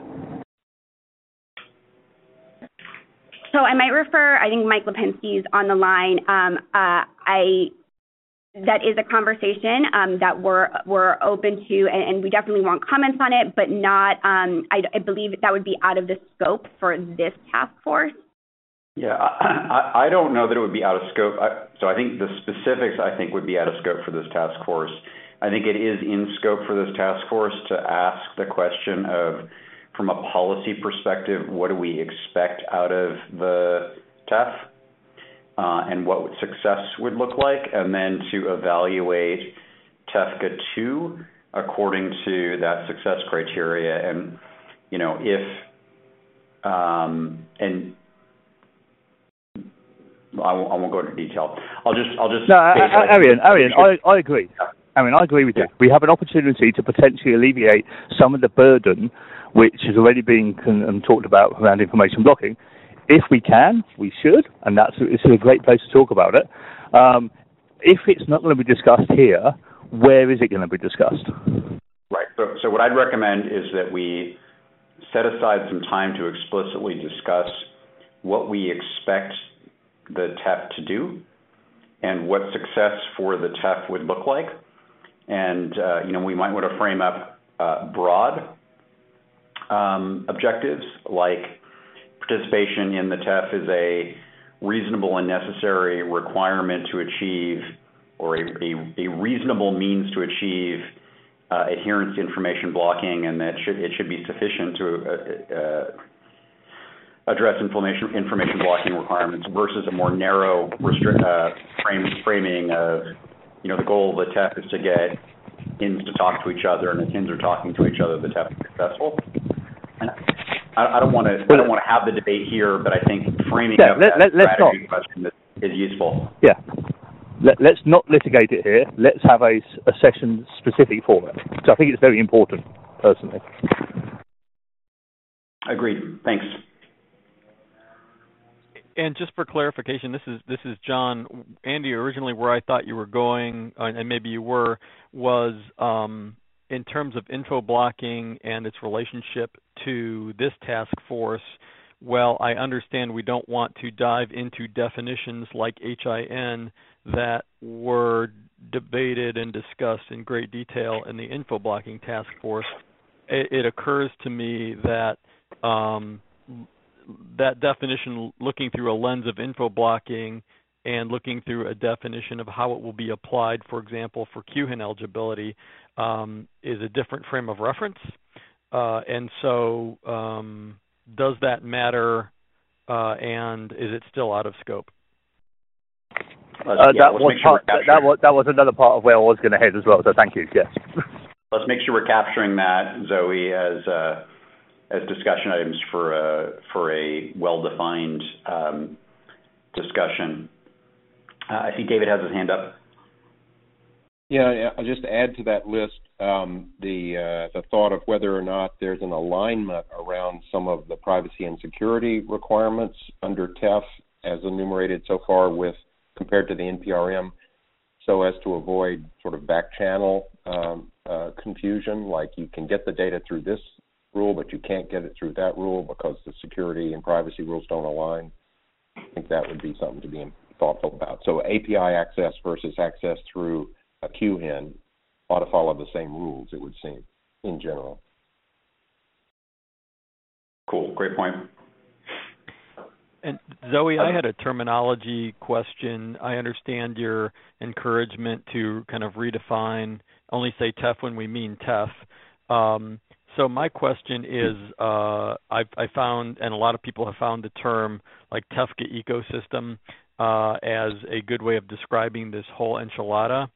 So I might refer, I think Mike Lipinski is on the line. That is a conversation that we're open to, and we definitely want comments on it, but not, I believe that would be out of the scope for this task force. Yeah, I don't know that it would be out of scope. So I think the specifics, I think, would be out of scope for this task force. I think it is in scope for this task force to ask the question of, from a policy perspective, what do we expect out of the TEF and what success would look like, and then to evaluate TEFCA 2 according to that success criteria. And, you know, if, and I won't go into detail. I'll just. No, Arian, I agree. I mean, I agree with you. We have an opportunity to potentially alleviate some of the burden which is already being talked about around information blocking. If we can, we should, and it's a great place to talk about it. If it's not going to be discussed here, where is it going to be discussed? Right. So what I'd recommend is that we set aside some time to explicitly discuss what we expect the TEF to do and what success for the TEF would look like. And, we might want to frame up broad objectives like participation in the TEF is a reasonable and necessary requirement to achieve, or a reasonable means to achieve adherence to information blocking, and that it should be sufficient to address information blocking requirements versus a more narrow framing of, the goal of the TEF is to get HINs to talk to each other, and if HINs are talking to each other, the TEF is successful. And I don't want to have the debate here, but I think framing up that strategy question is useful. Yeah. Let's not litigate it here. Let's have a session specific for it. So I think it's very important, personally. Agreed. Thanks. And just for clarification, this is John. Andy, originally where I thought you were going, and maybe you were, was in terms of info blocking and its relationship to this task force. Well, I understand we don't want to dive into definitions like HIN that were debated and discussed in great detail in the info blocking task force. It occurs to me that that definition, looking through a lens of info blocking and looking through a definition of how it will be applied, for example, for QHIN eligibility, is a different frame of reference. And so does that matter, and is it still out of scope? That was another part of where I was going to head as well, so thank you, yes. Let's make sure we're capturing that, Zoe, as discussion items for a well-defined discussion. I see David has his hand up. Yeah, I'll just add to that list the thought of whether or not there's an alignment around some of the privacy and security requirements under TEF as enumerated so far compared to the NPRM, so as to avoid sort of back channel confusion, like you can get the data through this rule, but you can't get it through that rule because the security and privacy rules don't align. I think that would be something to be thoughtful about. So API access versus access through a QHIN ought to follow the same rules, it would seem, in general. Cool, great point. And Zoe, I had a terminology question. I understand your encouragement to kind of redefine, only say TEF when we mean TEF. So my question is, I found, and a lot of people have found the term like TEFCA ecosystem as a good way of describing this whole enchilada.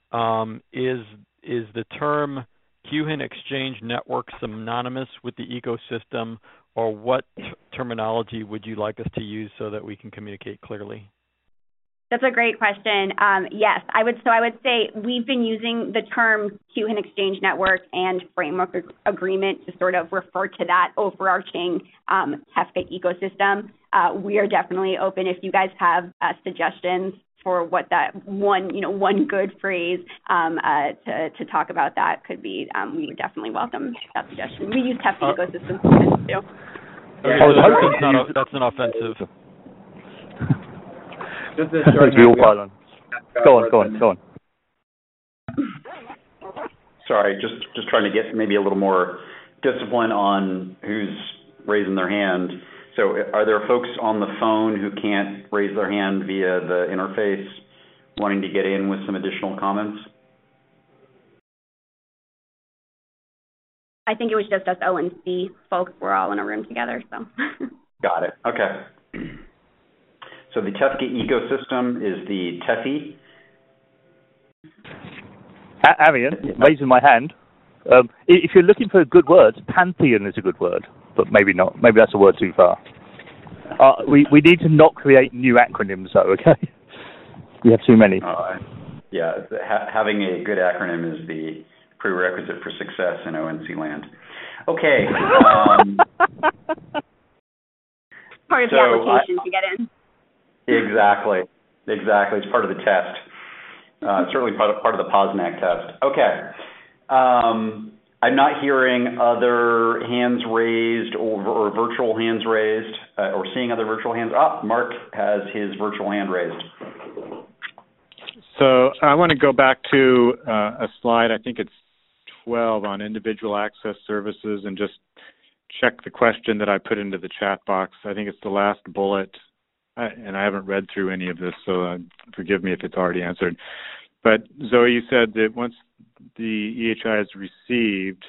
Is the term QHIN Exchange Network synonymous with the ecosystem, or what terminology would you like us to use so that we can communicate clearly? That's a great question. Yes, I would say we've been using the term QHIN Exchange Network and Framework Agreement to sort of refer to that overarching TEFCA ecosystem. We are definitely open if you guys have suggestions for what that one good phrase to talk about that could be. We would definitely welcome that suggestion. We use TEFCA ecosystem sometimes too. Okay, that's not offensive. Go on. Sorry, just trying to get maybe a little more discipline on who's raising their hand. So are there folks on the phone who can't raise their hand via the interface wanting to get in with some additional comments? I think it was just us O and C folks. We're all in a room together, so. Got it. Okay. So the TEFCA ecosystem is the TEFI. Arian, raising my hand. If you're looking for good words, pantheon is a good word, but maybe not. Maybe that's a word too far. We need to not create new acronyms, though, okay? We have too many. having a good acronym is the prerequisite for success in ONC land. Okay. Part of the application to get in. Exactly. It's part of the test. Certainly part of the POSNAC test. Okay. I'm not hearing other hands raised or virtual hands raised or seeing other virtual hands. Mark has his virtual hand raised. So I want to go back to a slide, I think it's 12, on individual access services, and just check the question that I put into the chat box. I think it's the last bullet, and I haven't read through any of this, so forgive me if it's already answered. But Zoe, you said that once the EHI is received,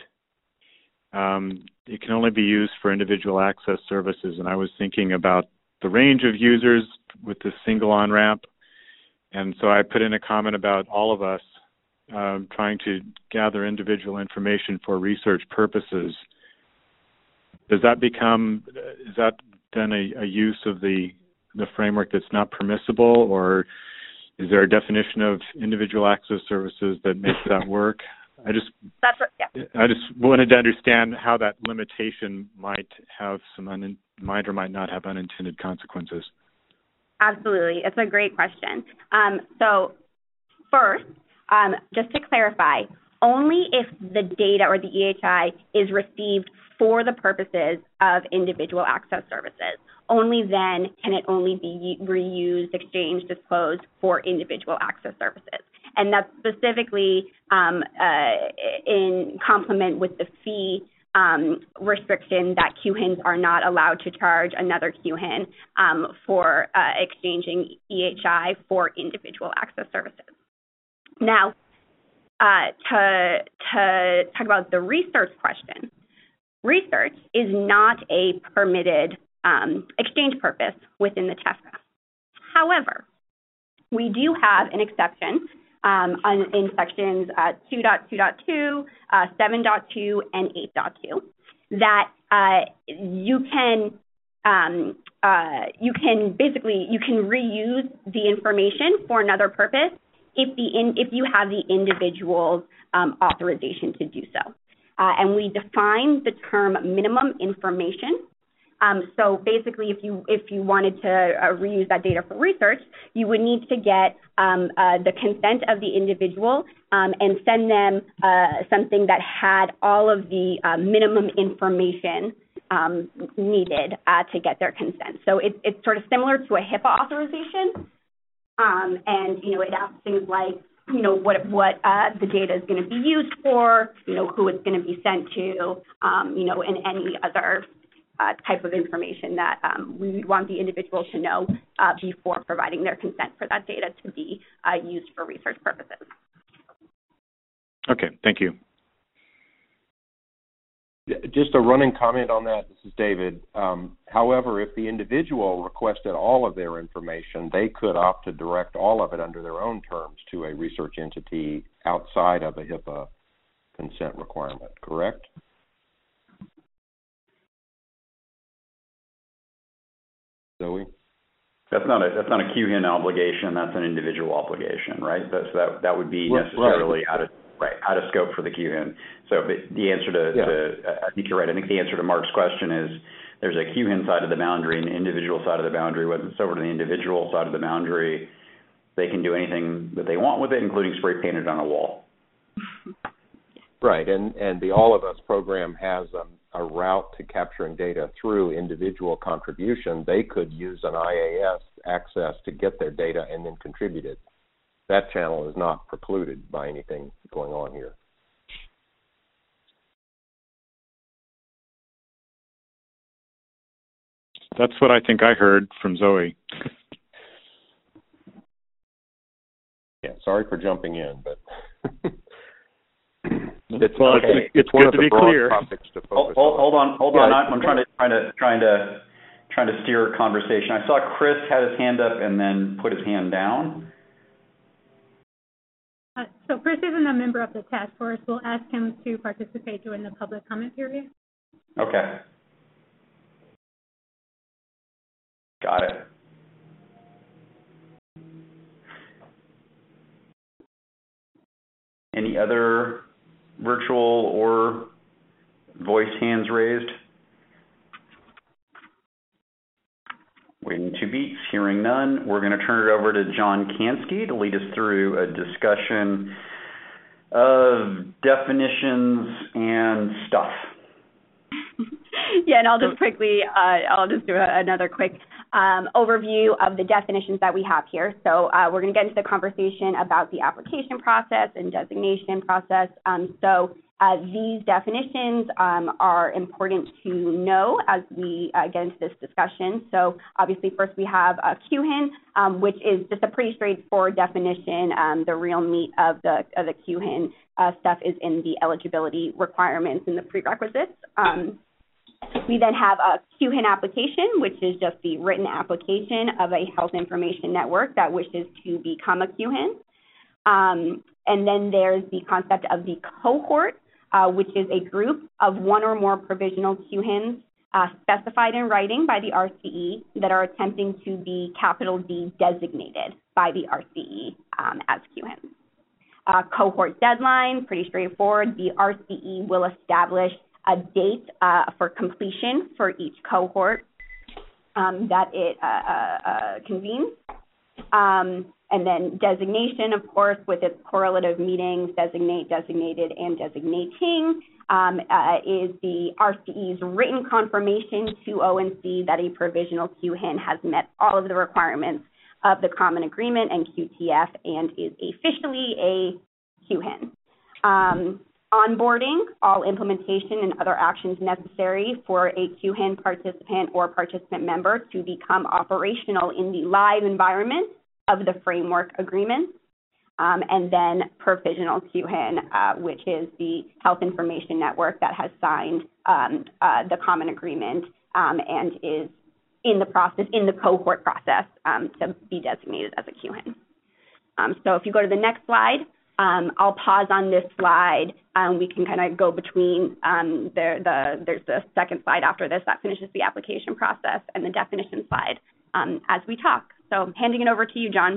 it can only be used for individual access services, and I was thinking about the range of users with the single on-ramp, and so I put in a comment about all of us trying to gather individual information for research purposes. Is that then a use of the framework that's not permissible, or is there a definition of individual access services that makes that work? I just wanted to understand how that limitation might have might or might not have unintended consequences. Absolutely. It's a great question. So first, just to clarify, only if the data or the EHI is received for the purposes of individual access services. Only then can it only be reused, exchanged, disclosed for individual access services. And that's specifically in complement with the fee restriction that QHINs are not allowed to charge another QHIN for exchanging EHI for individual access services. Now, to talk about the research question, research is not a permitted exchange purpose within the TEFRA. However, we do have an exception in sections 2.2.2, 7.2, and 8.2 that you can reuse the information for another purpose if you have the individual's authorization to do so. And we define the term minimum information. So basically, if you wanted to reuse that data for research, you would need to get the consent of the individual and send them something that had all of the minimum information needed to get their consent. So it's sort of similar to a HIPAA authorization, and it asks things like what the data is going to be used for, who it's going to be sent to, and any other type of information that we want the individual to know before providing their consent for that data to be used for research purposes. Okay, thank you. Just a running comment on that. This is David. However, if the individual requested all of their information, they could opt to direct all of it under their own terms to a research entity outside of a HIPAA consent requirement, correct? Zoe? That's not a QHIN obligation. That's an individual obligation, right? That would be necessarily out of scope for the QHIN. So the answer I think you're right. I think the answer to Mark's question is there's a QHIN side of the boundary and an individual side of the boundary. When it's over to the individual side of the boundary, they can do anything that they want with it, including spray paint it on a wall. Right, and the All of Us program has a route to capturing data through individual contribution. They could use an IAS access to get their data and then contribute it. That channel is not precluded by anything going on here. That's what I think I heard from Zoe. Yeah, sorry for jumping in, but it's good to be clear. Hold on. I'm trying to steer a conversation. I saw Chris had his hand up and then put his hand down. So Chris isn't a member of the task force. We'll ask him to participate during the public comment period. Okay. Got it. Any other virtual or voice hands raised? Waiting 2 beats, hearing none. We're going to turn it over to John Kansky to lead us through a discussion of definitions and stuff. Yeah, and I'll just quickly, do another quick overview of the definitions that we have here. So we're going to get into the conversation about the application process and designation process. These definitions are important to know as we get into this discussion. So obviously first we have QHIN, which is just a pretty straightforward definition. The real meat of the QHIN stuff is in the eligibility requirements and the prerequisites. We then have a QHIN application, which is just the written application of a health information network that wishes to become a QHIN. And then there's the concept of the cohort, which is a group of one or more provisional QHINs specified in writing by the RCE that are attempting to be capital D designated by the RCE as QHINs. Cohort deadline, pretty straightforward. The RCE will establish a date for completion for each cohort that it convenes. And then designation, of course, with its correlative meanings, designate, designated, and designating, is the RCE's written confirmation to ONC that a provisional QHIN has met all of the requirements of the Common Agreement and QTF and is officially a QHIN. Onboarding, all implementation and other actions necessary for a QHIN participant or participant member to become operational in the live environment of the framework agreement. And then provisional QHIN, which is the health information network that has signed the Common Agreement and is in the cohort process to be designated as a QHIN. So if you go to the next slide, I'll pause on this slide. We can kind of go between, there's the second slide after this that finishes the application process and the definition slide as we talk. So handing it over to you, John.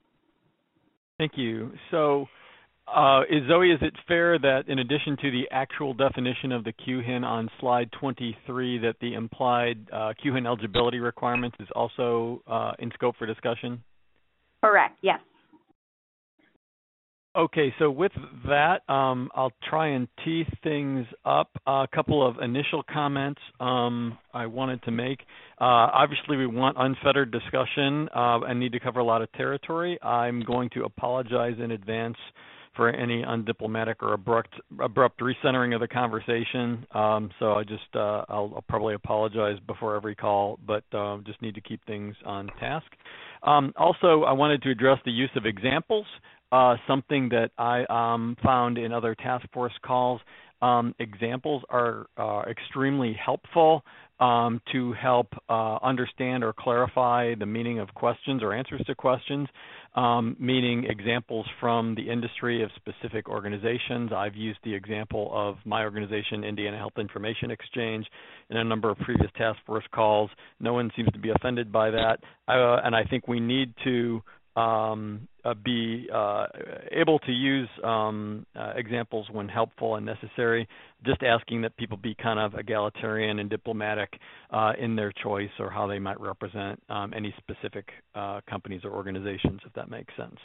Thank you. So is it fair that in addition to the actual definition of the QHIN on slide 23 that the implied QHIN eligibility requirements is also in scope for discussion? Correct, yes. Okay, so with that, I'll try and tee things up. A couple of initial comments I wanted to make. Obviously, we want unfettered discussion and need to cover a lot of territory. I'm going to apologize in advance for any undiplomatic or abrupt recentering of the conversation. So I'll probably apologize before every call, but just need to keep things on task. Also, I wanted to address the use of examples. Something that I found in other task force calls. Examples are extremely helpful to help understand or clarify the meaning of questions or answers to questions, meaning examples from the industry of specific organizations. I've used the example of my organization, Indiana Health Information Exchange, in a number of previous task force calls. No one seems to be offended by that, and I think we need to be able to use examples when helpful and necessary, just asking that people be kind of egalitarian and diplomatic in their choice or how they might represent any specific companies or organizations, if that makes sense.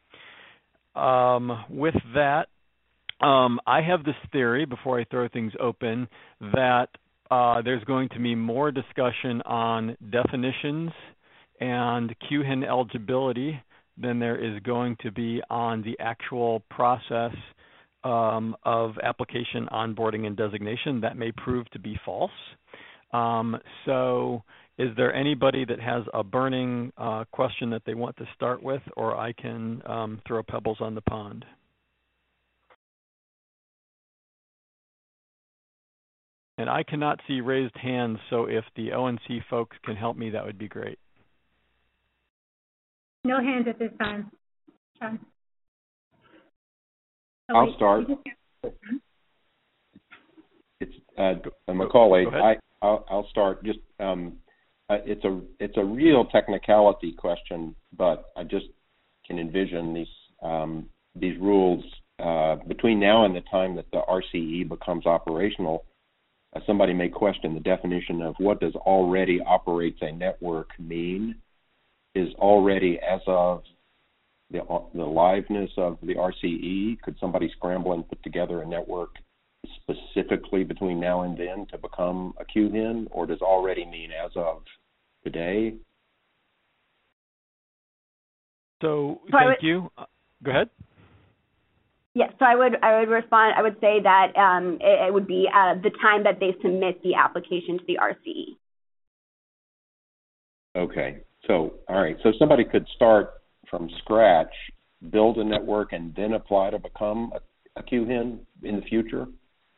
With that, I have this theory, before I throw things open, that there's going to be more discussion on definitions and QHIN eligibility than there is going to be on the actual process of application, onboarding, and designation. That may prove to be false. So is there anybody that has a burning question that they want to start with, or I can throw pebbles on the pond? And I cannot see raised hands, so if the ONC folks can help me, that would be great. No hands at this time, Sean. I'll start. It's Macaulay. I'll start. Just it's a real technicality question, but I just can envision these rules between now and the time that the RCE becomes operational, somebody may question the definition of what does already operates a network mean. Is already as of the liveness of the RCE? Could somebody scramble and put together a network specifically between now and then to become a QHIN, or does already mean as of today? So thank you. Go ahead. Yes, so I would respond. I would say that it would be the time that they submit the application to the RCE. Okay. So, all right. So somebody could start from scratch, build a network, and then apply to become a QHIN in the future?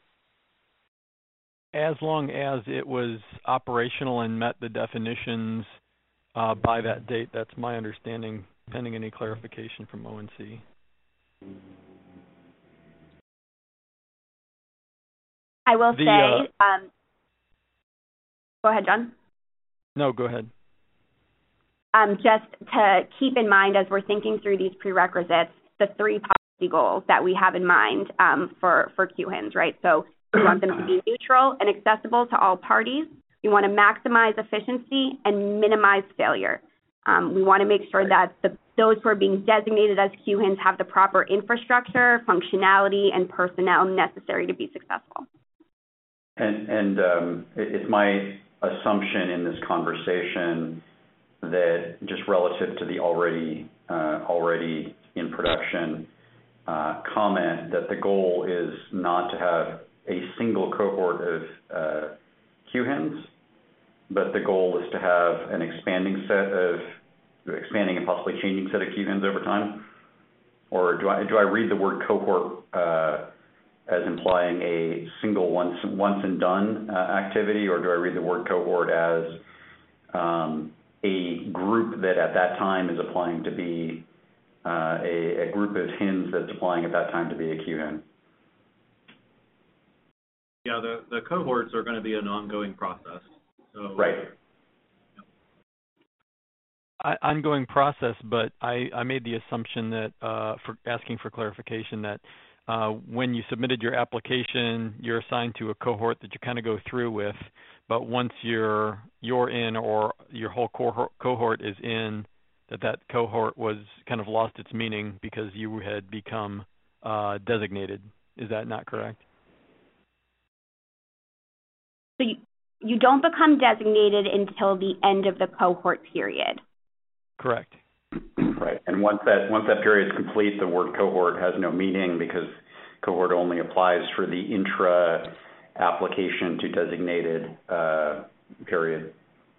As long as it was operational and met the definitions by that date, that's my understanding, pending any clarification from ONC. I will say, go ahead, John. No, go ahead. Just to keep in mind as we're thinking through these prerequisites, the 3 policy goals that we have in mind for QHINs, right? So we want them to be neutral and accessible to all parties. We want to maximize efficiency and minimize failure. We want to make sure that those who are being designated as QHINs have the proper infrastructure, functionality, and personnel necessary to be successful. And it's my assumption in this conversation that just relative to the already in production comment, that the goal is not to have a single cohort of QHINs, but the goal is to have an expanding and possibly changing set of QHINs over time? Or do I read the word cohort as implying a single once and done activity, or do I read the word cohort as a group that at that time is applying to be a group of HINs that's applying at that time to be a QHIN? Yeah, the cohorts are going to be an ongoing process. So, right. Ongoing process, but I made the assumption that, for asking for clarification, that when you submitted your application, you're assigned to a cohort that you kind of go through with, but once you're in, or your whole cohort is in, that cohort was kind of lost its meaning because you had become designated. Is that not correct? So you don't become designated until the end of the cohort period. Correct. Right, and once that period is complete, the word cohort has no meaning because cohort only applies for the intra-application to designated period.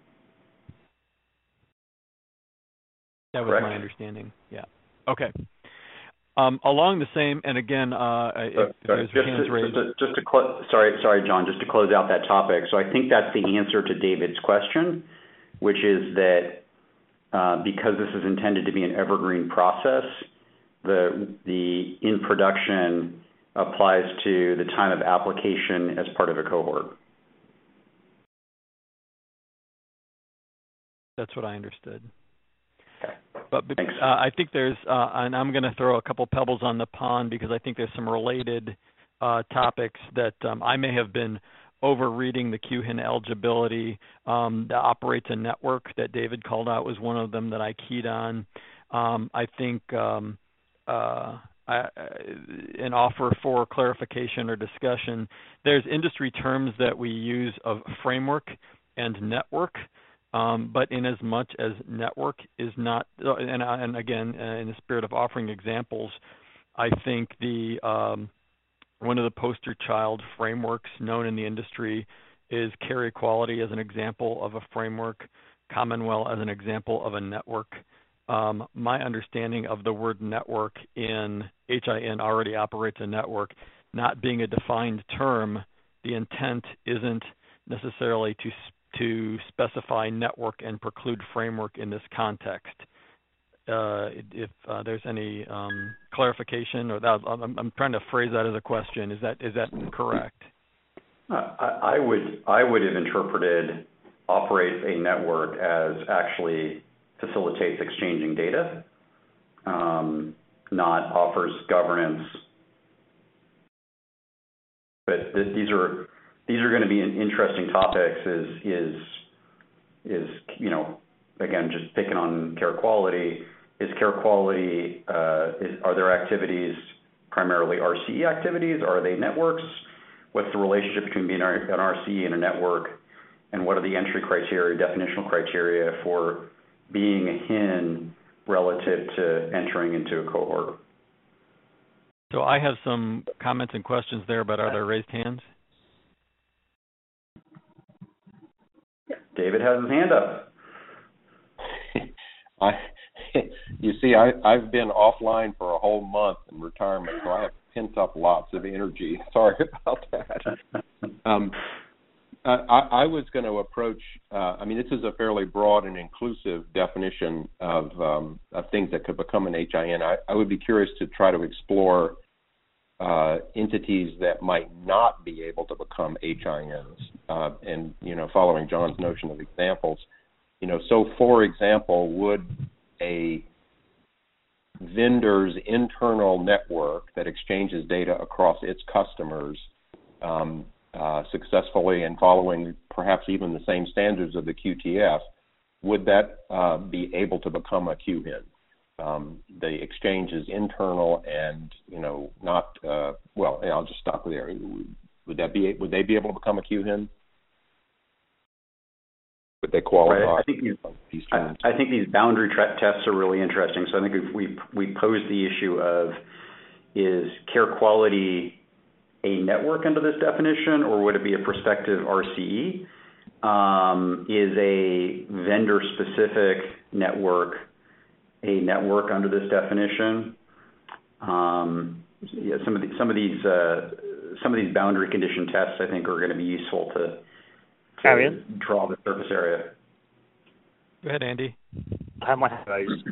That was Correct? my understanding. Yeah. Okay. Along the same, and again, if there's hands raised. Sorry, John, just to close out that topic. So I think that's the answer to David's question, which is that because this is intended to be an evergreen process, the in production applies to the time of application as part of a cohort. That's what I understood. Okay. But I think there's, and I'm going to throw a couple pebbles on the pond because I think there's some related topics that I may have been over-reading. The QHIN eligibility that operates a network that David called out was one of them that I keyed on. I think an offer for clarification or discussion. There's industry terms that we use of framework and network. But in as much as network is not, and again, in the spirit of offering examples, I think the one of the poster child frameworks known in the industry is Care Equality as an example of a framework, Commonwealth as an example of a network. My understanding of the word network in HIN already operates a network, not being a defined term. The intent isn't necessarily to specify network and preclude framework in this context. If there's any clarification, or that, I'm trying to phrase that as a question. Is that correct? I would have interpreted operates a network as actually facilitates exchanging data, not offers governance But these are going to be interesting topics. Is again, just picking on care quality. Is care quality? Are there activities primarily RCE activities? Are they networks? What's the relationship between being an RCE and a network? And what are the entry criteria, definitional criteria for being a HIN relative to entering into a cohort? So I have some comments and questions there, but are there raised hands? David has his hand up. You see, I've been offline for a whole month in retirement, so I have pent up lots of energy. Sorry about that. I was going to approach. This is a fairly broad and inclusive definition of things that could become an HIN. I would be curious to try to explore entities that might not be able to become HINs, and following John's notion of examples. So for example, would a vendor's internal network that exchanges data across its customers successfully and following perhaps even the same standards of the QTF, would that be able to become a QHIN? The exchange is internal and not I'll just stop there. Would they be able to become a QHIN? Would they qualify? Right. I think these boundary tests are really interesting. So I think if we pose the issue of, is care quality a network under this definition, or would it be a prospective RCE? Is a vendor-specific network a network under this definition? Some of these boundary condition tests, I think, are going to be useful to draw the surface area. Go ahead, Andy. I have my hand raised.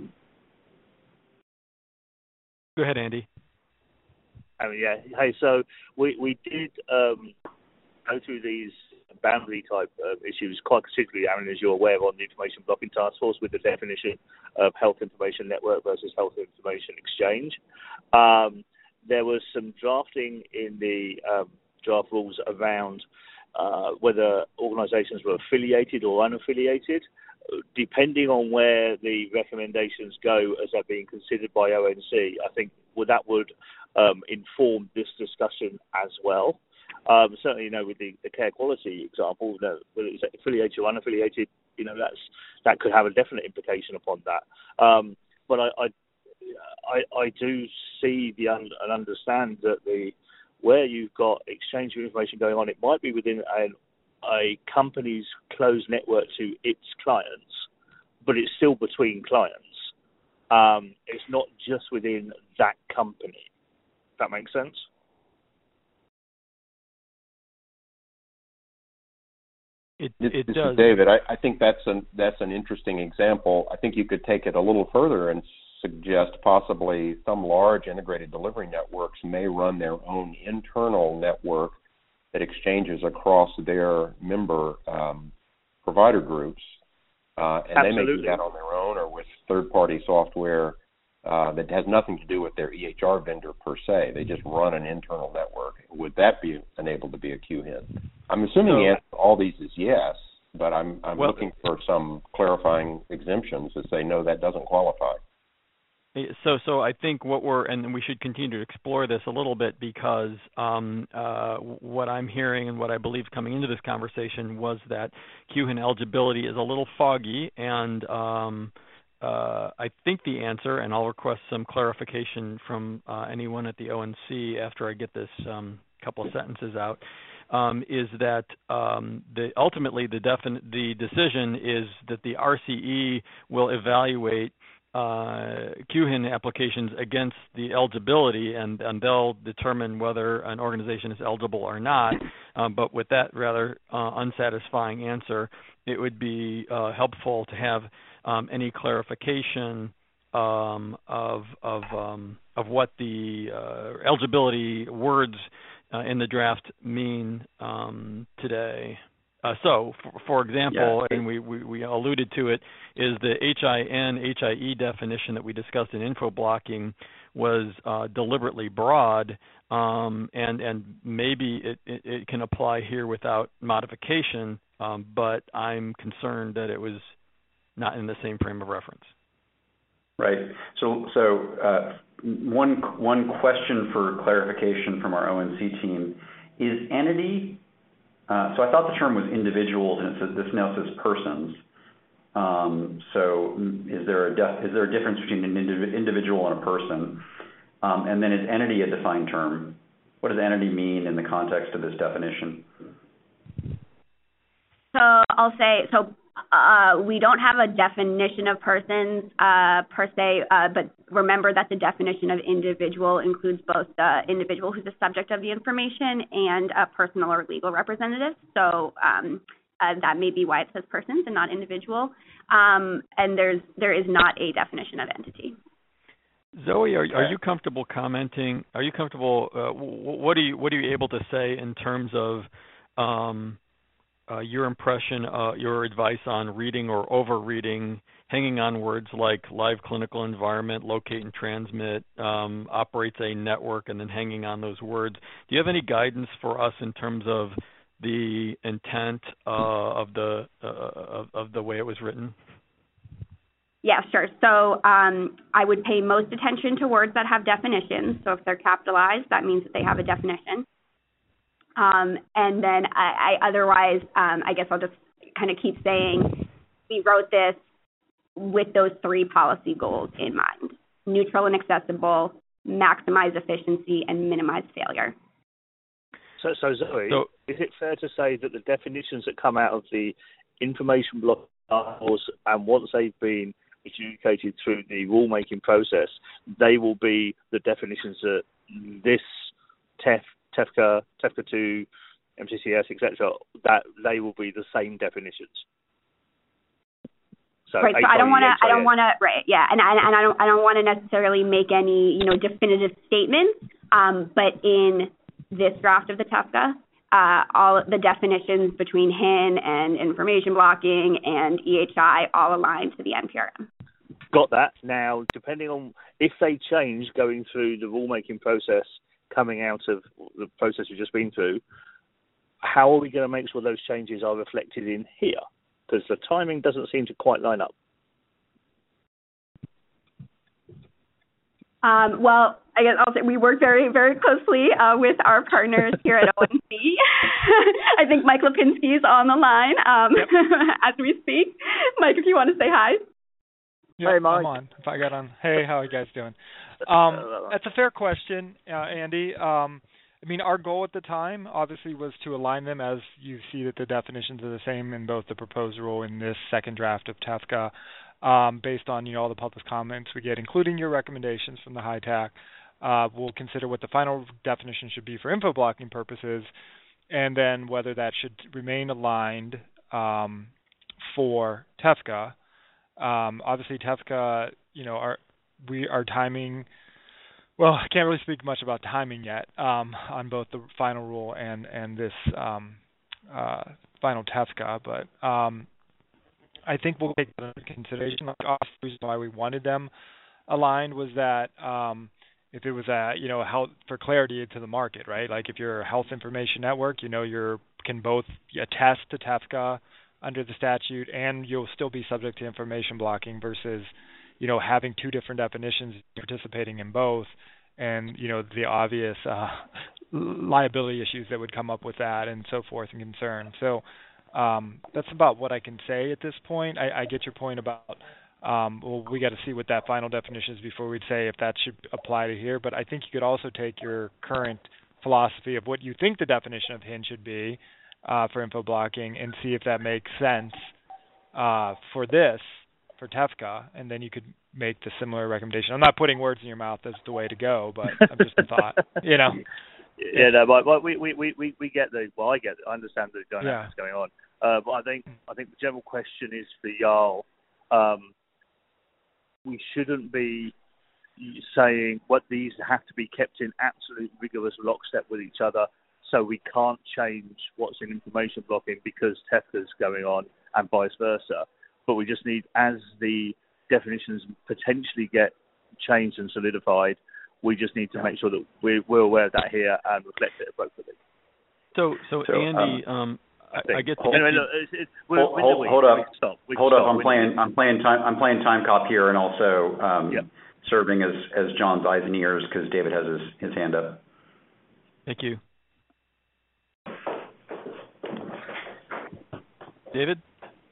Go ahead, Andy. Hey, so we did go through these boundary type issues quite considerably, Aaron, as you're aware, on the Information Blocking Task Force with the definition of health information network versus health information exchange. There was some drafting in the draft rules around whether organisations were affiliated or unaffiliated. Depending on where the recommendations go as they're being considered by ONC, I think that would inform this discussion as well. Certainly, with the care quality example, whether it's affiliated or unaffiliated, that could have a definite implication upon that. But I do see and understand that where you've got exchange of information going on, it might be within a company's closed network to its clients, but it's still between clients. It's not just within that company. If that makes sense? It this does. Is David, I think that's an interesting example. I think you could take it a little further and suggest possibly some large integrated delivery networks may run their own internal network that exchanges across their member provider groups, and Absolutely. They may do that on their own or with third-party software that has nothing to do with their EHR vendor per se. They just run an internal network. Would that be enabled to be a QHIN? I'm assuming the answer to all these is yes, but I'm looking for some clarifying exemptions that say no, that doesn't qualify. So I think and we should continue to explore this a little bit, because what I'm hearing and what I believe coming into this conversation was that QHIN eligibility is a little foggy, and I think the answer, and I'll request some clarification from anyone at the ONC after I get this couple of sentences out, is that ultimately the decision is that the RCE will evaluate QHIN applications against the eligibility, and they'll determine whether an organization is eligible or not. But with that rather unsatisfying answer, it would be helpful to have any clarification of what the eligibility words in the draft mean today. So, for example, Yeah. and we alluded to it, is the HIE definition that we discussed in info blocking was deliberately broad, and maybe it can apply here without modification, but I'm concerned that it was not in the same frame of reference. Right. So one question for clarification from our ONC team is entity. So I thought the term was individuals, and this now says persons. So is there a difference between an individual and a person? And then is entity a defined term? What does entity mean in the context of this definition? So I'll say, we don't have a definition of persons per se, but remember that the definition of individual includes both the individual who's the subject of the information and a personal or legal representative. So that may be why it says persons and not individual. And there is not a definition of entity. Zoe, are you comfortable commenting? Are you comfortable? What are you able to say in terms of your impression, your advice on reading or overreading, hanging on words like live clinical environment, locate and transmit, operates a network, and then hanging on those words? Do you have any guidance for us in terms of the intent of the way it was written? Yeah, sure. So I would pay most attention to words that have definitions. So if they're capitalized, that means that they have a definition. And then I guess I'll just kind of keep saying we wrote this with those three policy goals in mind: neutral and accessible, maximize efficiency, and minimize failure. So Zoe, is it fair to say that the definitions that come out of the information block articles, and once they've been adjudicated through the rulemaking process, they will be the definitions that this TEFCA 2, MCCS, etc., that they will be the same definitions? So right. So I don't want to. Right. Yeah. And I don't want to necessarily make any definitive statements. But in this draft of the TEFCA, all the definitions between HIN and information blocking and EHI all align to the NPRM. Got that. Now, depending on if they change going through the rulemaking process, coming out of the process we've just been through, how are we going to make sure those changes are reflected in here? Because the timing doesn't seem to quite line up. Well, I guess I'll say we work very, very closely with our partners here at ONC. I think Mike Lipinski is on the line as we speak. Mike, if you want to say hi. Yeah, hey, Mike. I'm on. If I got on. Hey, how are you guys doing? That's a fair question, Andy. I mean, our goal at the time, obviously, was to align them, as you see that the definitions are the same in both the proposed rule and this second draft of TEFCA, based on all the public comments we get, including your recommendations from the HITAC. We'll consider what the final definition should be for info blocking purposes, and then whether that should remain aligned for TEFCA. Obviously, TEFCA, our timing. Well, I can't really speak much about timing yet on both the final rule and this final TEFCA, but I think we'll take that into consideration. The reason why we wanted them aligned was that if it was health, for clarity to the market, right? Like if you're a health information network, you can both attest to TEFCA under the statute, and you'll still be subject to information blocking versus, having two different definitions, participating in both, and, the obvious liability issues that would come up with that and so forth and concern. So that's about what I can say at this point. I get your point about, we got to see what that final definition is before we'd say if that should apply to here. But I think you could also take your current philosophy of what you think the definition of HIN should be for info blocking and see if that makes sense for TEFCA, and then you could make the similar recommendation. I'm not putting words in your mouth as the way to go, but I'm just a thought, Yeah, no, but we get I understand the dynamics going on. But I think the general question is for y'all, we shouldn't be saying what these have to be kept in absolute rigorous lockstep with each other. So we can't change what's in information blocking because TEFCA's going on and vice versa. But we just need, as the definitions potentially get changed and solidified, we just need to make sure that we're aware of that here and reflect it appropriately. So Andy, I get. Anyway, hold up. I'm playing time cop here, and also serving as John's eyes and ears because David has his hand up. Thank you, David.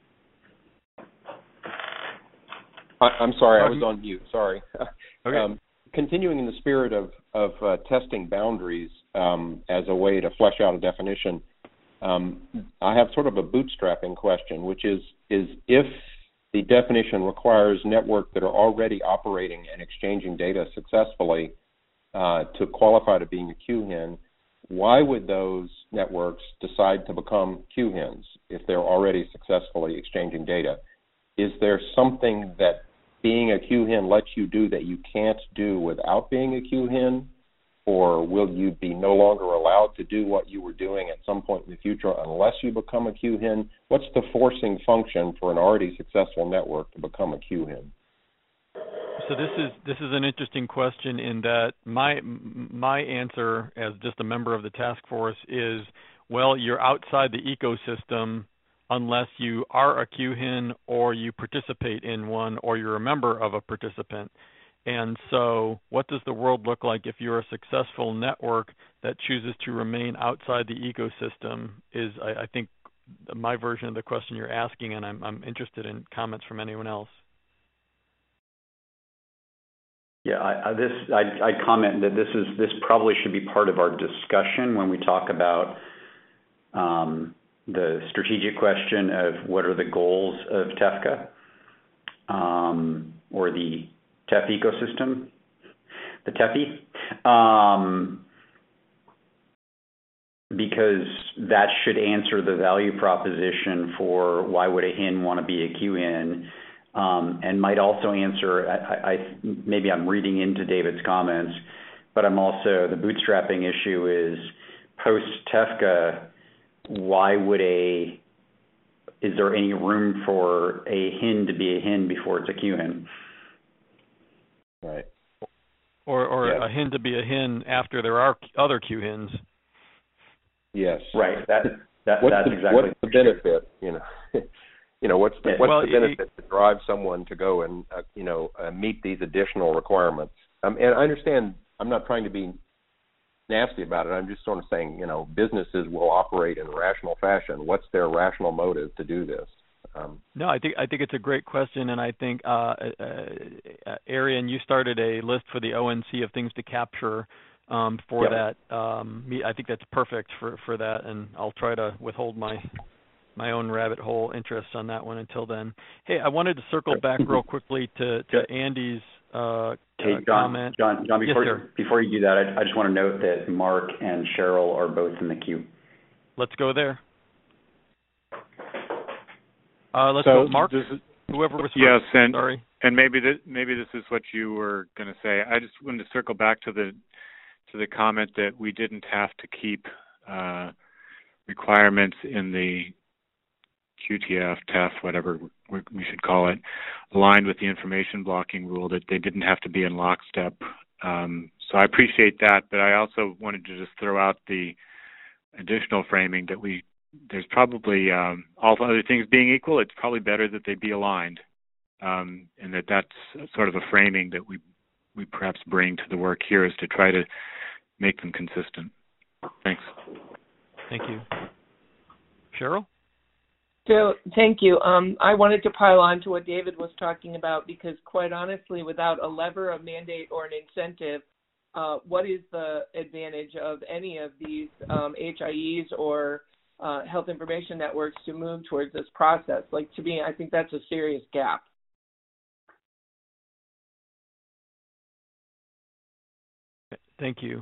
I'm sorry, I was on mute. Sorry. Okay. Continuing in the spirit of testing boundaries as a way to flesh out a definition, I have sort of a bootstrapping question, which is if the definition requires networks that are already operating and exchanging data successfully to qualify to being a QHIN, why would those networks decide to become QHINs if they're already successfully exchanging data? Is there something that being a QHIN lets you do that you can't do without being a QHIN? Or will you be no longer allowed to do what you were doing at some point in the future unless you become a QHIN? What's the forcing function for an already successful network to become a QHIN? So this is an interesting question in that my answer as just a member of the task force is, well, you're outside the ecosystem unless you are a QHIN or you participate in one or you're a member of a participant. And so what does the world look like if you're a successful network that chooses to remain outside the ecosystem is, I think, my version of the question you're asking, and I'm interested in comments from anyone else. Yeah, I'd comment that this probably should be part of our discussion when we talk about the strategic question of what are the goals of TEFCA or the TEF ecosystem, the TEFI, because that should answer the value proposition for why would a HIN want to be a QHIN, and might also answer, maybe I'm reading into David's comments, but I'm also, the bootstrapping issue is post-TEFCA, is there any room for a HIN to be a HIN before it's a QHIN? Right. Or a HIN to be a HIN after there are other QHINs. Yes. Right. That's exactly. What's the benefit? What's the benefit to drive someone to go and meet these additional requirements? And I understand. I'm not trying to be nasty about it. I'm just sort of saying, businesses will operate in a rational fashion. What's their rational motive to do this? No, I think it's a great question, and I think Arian, you started a list for the ONC of things to capture for that. I think that's perfect for that, and I'll try to withhold my own rabbit hole interests on that one until then. Hey, I wanted to circle back real quickly to Andy's comment. John, before you do that, I just want to note that Mark and Cheryl are both in the queue. Let's go there. Let's go, Mark. Whoever was first. Yes, Sorry. And maybe this is what you were going to say. I just wanted to circle back to the comment that we didn't have to keep requirements in the QTF, TEF, whatever we should call it, aligned with the information blocking rule, that they didn't have to be in lockstep. So I appreciate that, but I also wanted to just throw out the additional framing that there's probably, all other things being equal, it's probably better that they be aligned, and that's sort of a framing that we perhaps bring to the work here, is to try to make them consistent. Thanks. Thank you. Cheryl? So, thank you. I wanted to pile on to what David was talking about, because quite honestly, without a lever, a mandate, or an incentive, what is the advantage of any of these HIEs or health information networks to move towards this process? Like, to me, I think that's a serious gap. Thank you.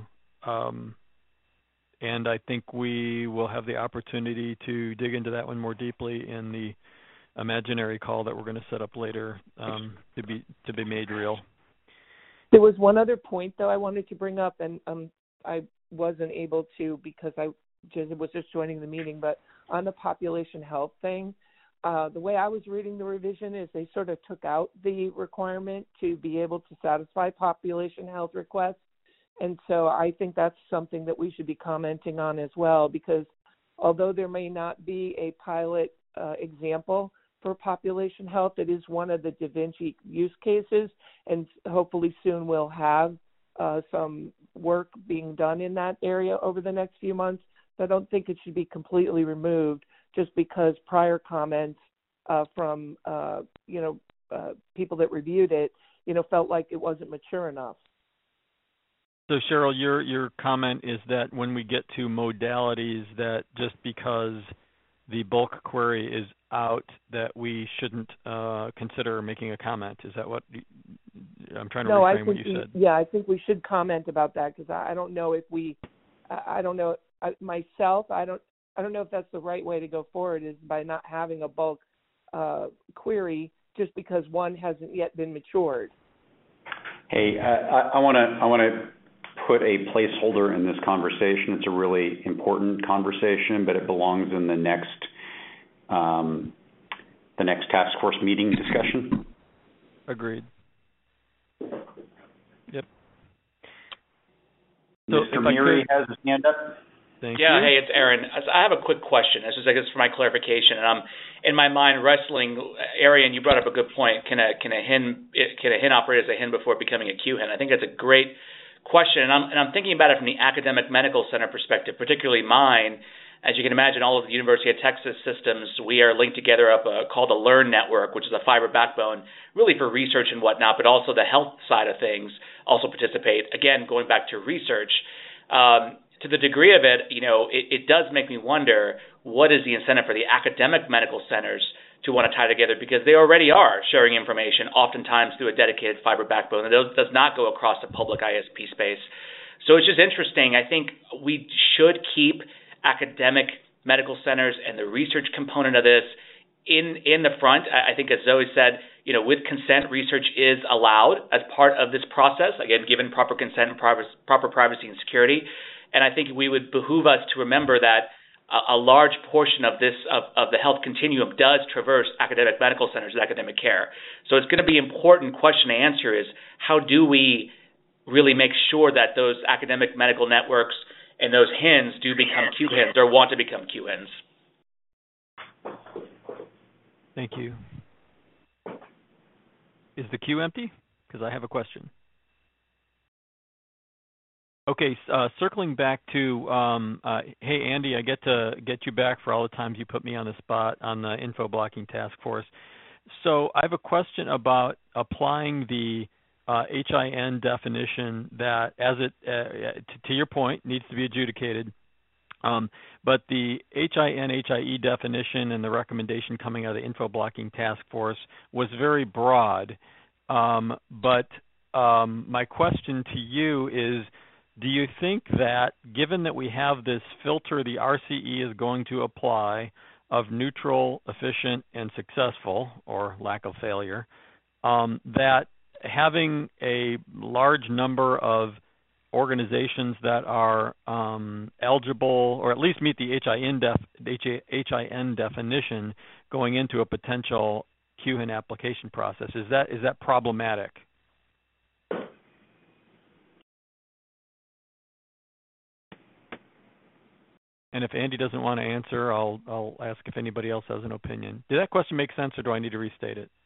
And I think we will have the opportunity to dig into that one more deeply in the imaginary call that we're going to set up later to be made real. There was one other point, though, I wanted to bring up, and I wasn't able to because I was just joining the meeting, but on the population health thing, the way I was reading the revision is they sort of took out the requirement to be able to satisfy population health requests. And so I think that's something that we should be commenting on as well, because although there may not be a pilot example for population health, it is one of the Da Vinci use cases, and hopefully soon we'll have some work being done in that area over the next few months. So I don't think it should be completely removed just because prior comments from people that reviewed it, felt like it wasn't mature enough. So Cheryl, your comment is that when we get to modalities, that just because the bulk query is out, that we shouldn't consider making a comment. Is that what I'm trying to reframe what you said? Yeah, I think we should comment about that because I don't know if I don't know myself. I don't know if that's the right way to go forward, is by not having a bulk query just because one hasn't yet been matured. Hey, I want to put a placeholder in this conversation. It's a really important conversation, but it belongs in the next task force meeting discussion. Agreed. Yep. So Mr. Meary has his hand up. Thank you. Hey, it's Aaron. I have a quick question. This is, I guess, for my clarification. And I'm in my mind wrestling. Arian, you brought up a good point. Can a hen operate as a hen before becoming a Q hen? I think that's a great question, and I'm thinking about it from the academic medical center perspective, particularly mine. As you can imagine, all of the University of Texas systems, we are linked together up called the LEARN Network, which is a fiber backbone, really for research and whatnot, but also the health side of things also participate. Again, going back to research, to the degree of it, it does make me wonder, what is the incentive for the academic medical centers to want to tie together, because they already are sharing information, oftentimes through a dedicated fiber backbone, and it does not go across the public ISP space. So it's just interesting. I think we should keep academic medical centers and the research component of this in the front. I think, as Zoe said, with consent, research is allowed as part of this process, again, given proper consent and proper privacy and security. And I think we would behoove us to remember that a large portion of this of the health continuum does traverse academic medical centers and academic care. So it's going to be an important question to answer is, how do we really make sure that those academic medical networks and those hens do become Q hens or want to become Q hens? Thank you. Is the queue empty? Because I have a question. Okay, circling back to, hey, Andy, I get to get you back for all the times you put me on the spot on the info blocking task force. So I have a question about applying the HIN definition that, as it, to your point, needs to be adjudicated. But the HIE definition and the recommendation coming out of the info blocking task force was very broad. But my question to you is, do you think that, given that we have this filter the RCE is going to apply of neutral, efficient, and successful, or lack of failure, that having a large number of organizations that are eligible, or at least meet the HIN definition going into a potential QHIN application process, is that problematic? And if Andy doesn't want to answer, I'll ask if anybody else has an opinion. Did that question make sense, or do I need to restate it?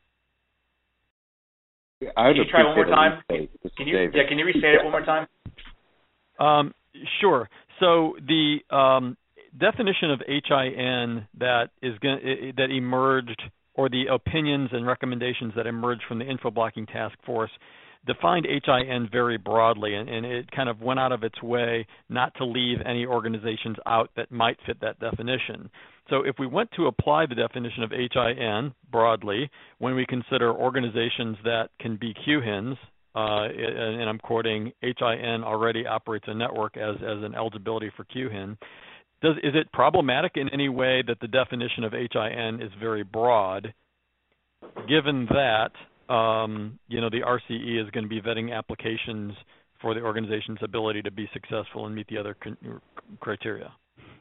Can you try one more time? Can you restate it one more time? Sure. So the definition of HIN that emerged, or the opinions and recommendations that emerged from the info blocking task force, defined HIN very broadly, and it kind of went out of its way not to leave any organizations out that might fit that definition. So if we went to apply the definition of HIN broadly, when we consider organizations that can be QHINs, and I'm quoting, HIN already operates a network as an eligibility for QHIN, is it problematic in any way that the definition of HIN is very broad, given that the RCE is going to be vetting applications for the organization's ability to be successful and meet the other criteria.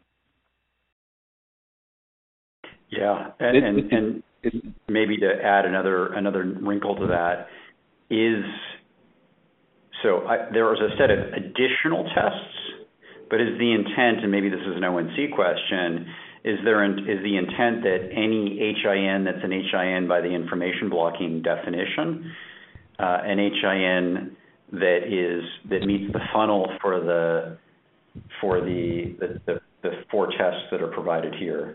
Yeah, and maybe to add another wrinkle to that is, there was a set of additional tests, but is the intent, and maybe this is an ONC question, is the intent that any HIN that's an HIN by the information blocking definition, an HIN that meets the funnel for the four tests that are provided here?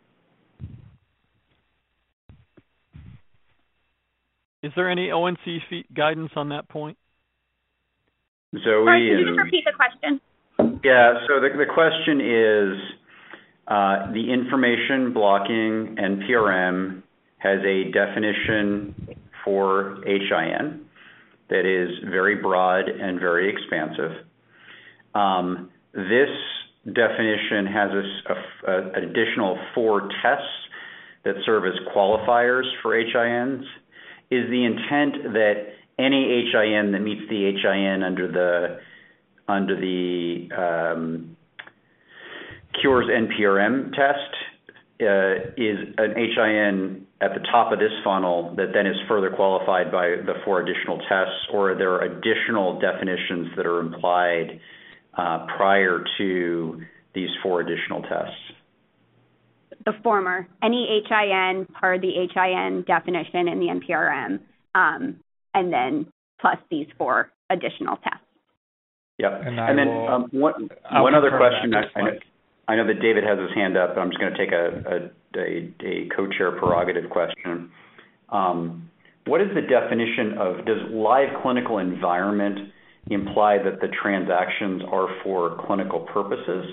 Is there any ONC guidance on that point? Sorry, can you just repeat the question? Yeah, so the question is, the information blocking NPRM has a definition for HIN that is very broad and very expansive. This definition has an additional 4 tests that serve as qualifiers for HINs. Is the intent that any HIN that meets the HIN under the Cures NPRM test is an HIN at the top of this funnel that then is further qualified by the 4 additional tests, or are there additional definitions that are implied prior to these 4 additional tests? The former. Any HIN per the HIN definition in the NPRM, and then plus these 4 additional tests. Yep. And then one other question. I know that David has his hand up, but I'm just going to take a co-chair prerogative question. What is the definition of, does live clinical environment imply that the transactions are for clinical purposes?